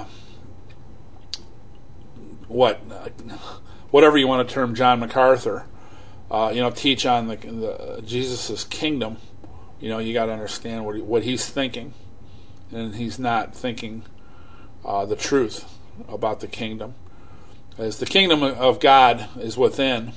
what whatever you want to term John MacArthur, uh, you know, teach on the, the Jesus's kingdom, you know, you got to understand what he, what he's thinking, and he's not thinking uh, the truth about the kingdom, as the kingdom of God is within,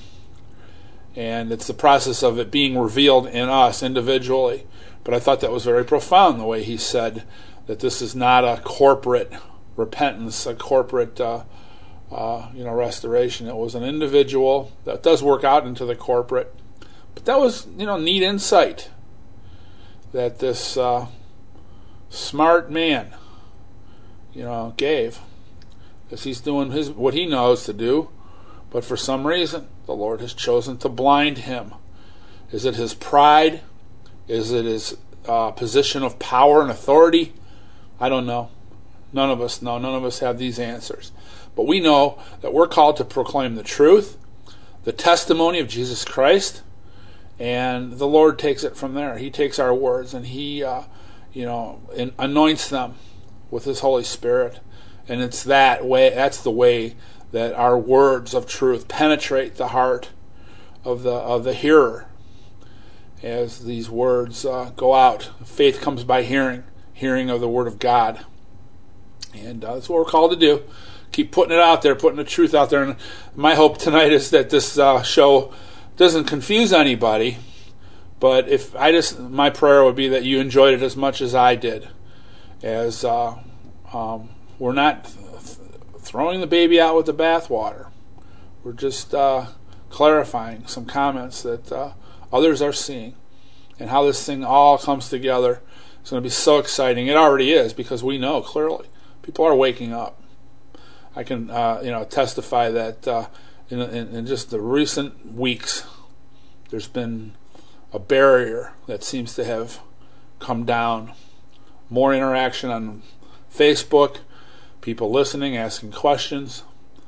and it's the process of it being revealed in us individually. But I thought that was very profound, the way he said that this is not a corporate repentance, a corporate uh, uh, you know restoration. It was an individual that does work out into the corporate. But that was you know neat insight that this uh, smart man you know gave. Because he's doing his what he knows to do, but for some reason the Lord has chosen to blind him. Is it his pride? Is it his uh, position of power and authority? I don't know. None of us know. None of us have these answers. But we know that we're called to proclaim the truth, the testimony of Jesus Christ, and the Lord takes it from there. He takes our words and he, uh, you know, in, anoints them with his Holy Spirit. And it's that way, that's the way that our words of truth penetrate the heart of the of the hearer. As these words uh, go out, faith comes by hearing, hearing of the Word of God. And uh, that's what we're called to do. Keep putting it out there, putting the truth out there. And my hope tonight is that this uh, show doesn't confuse anybody. But if I just, my prayer would be that you enjoyed it as much as I did. As uh, um, We're not th- throwing the baby out with the bathwater. We're just uh, clarifying some comments that uh, others are seeing, and how this thing all comes together. It's going to be so exciting. It already is, because we know clearly people are waking up. I can uh, you know testify that uh, in, in, in just the recent weeks, there's been a barrier that seems to have come down. More interaction on Facebook. People listening, asking questions.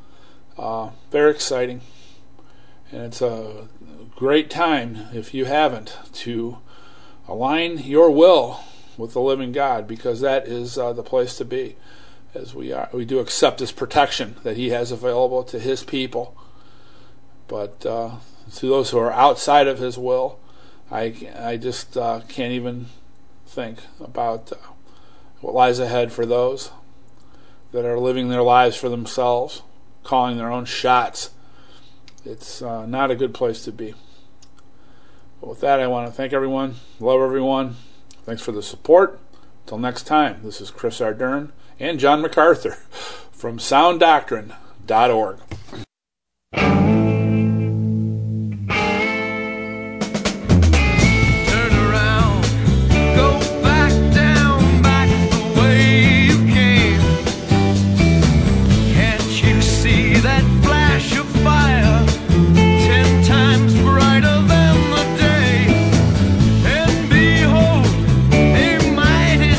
Uh, very exciting. And it's a great time, if you haven't, to align your will with the living God, because that is uh, the place to be. As we are, we do accept his protection that he has available to his people. But uh, to those who are outside of his will, I, I just uh, can't even think about uh, what lies ahead for those that are living their lives for themselves, calling their own shots. It's uh, not a good place to be. But with that, I want to thank everyone, love everyone. Thanks for the support. Until next time, this is Chris Ardern and John MacArthur from sound doctrine dot org. Mighty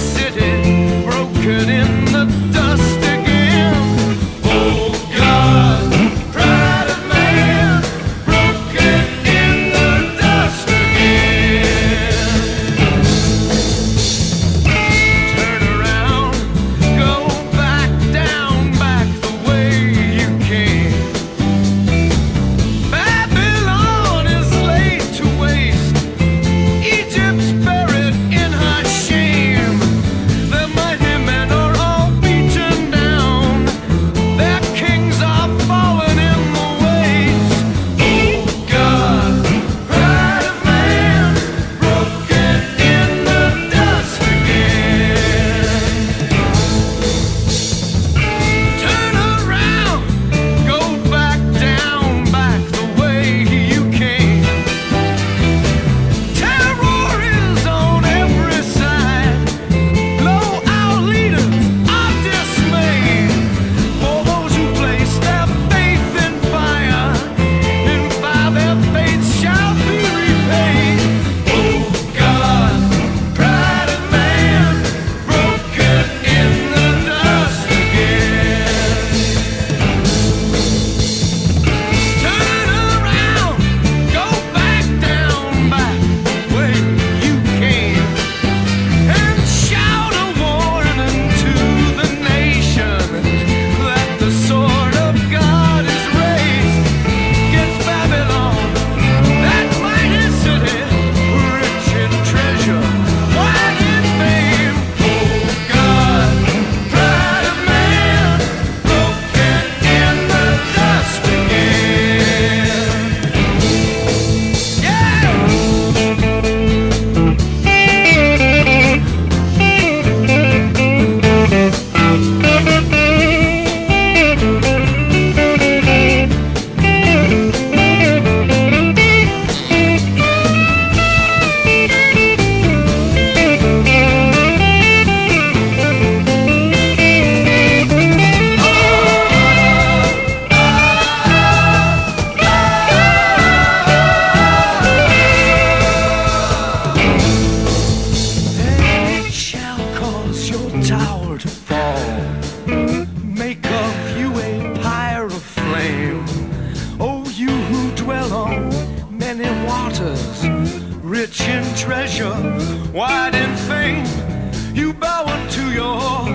daughters, rich in treasure, wide in fame. You bow unto your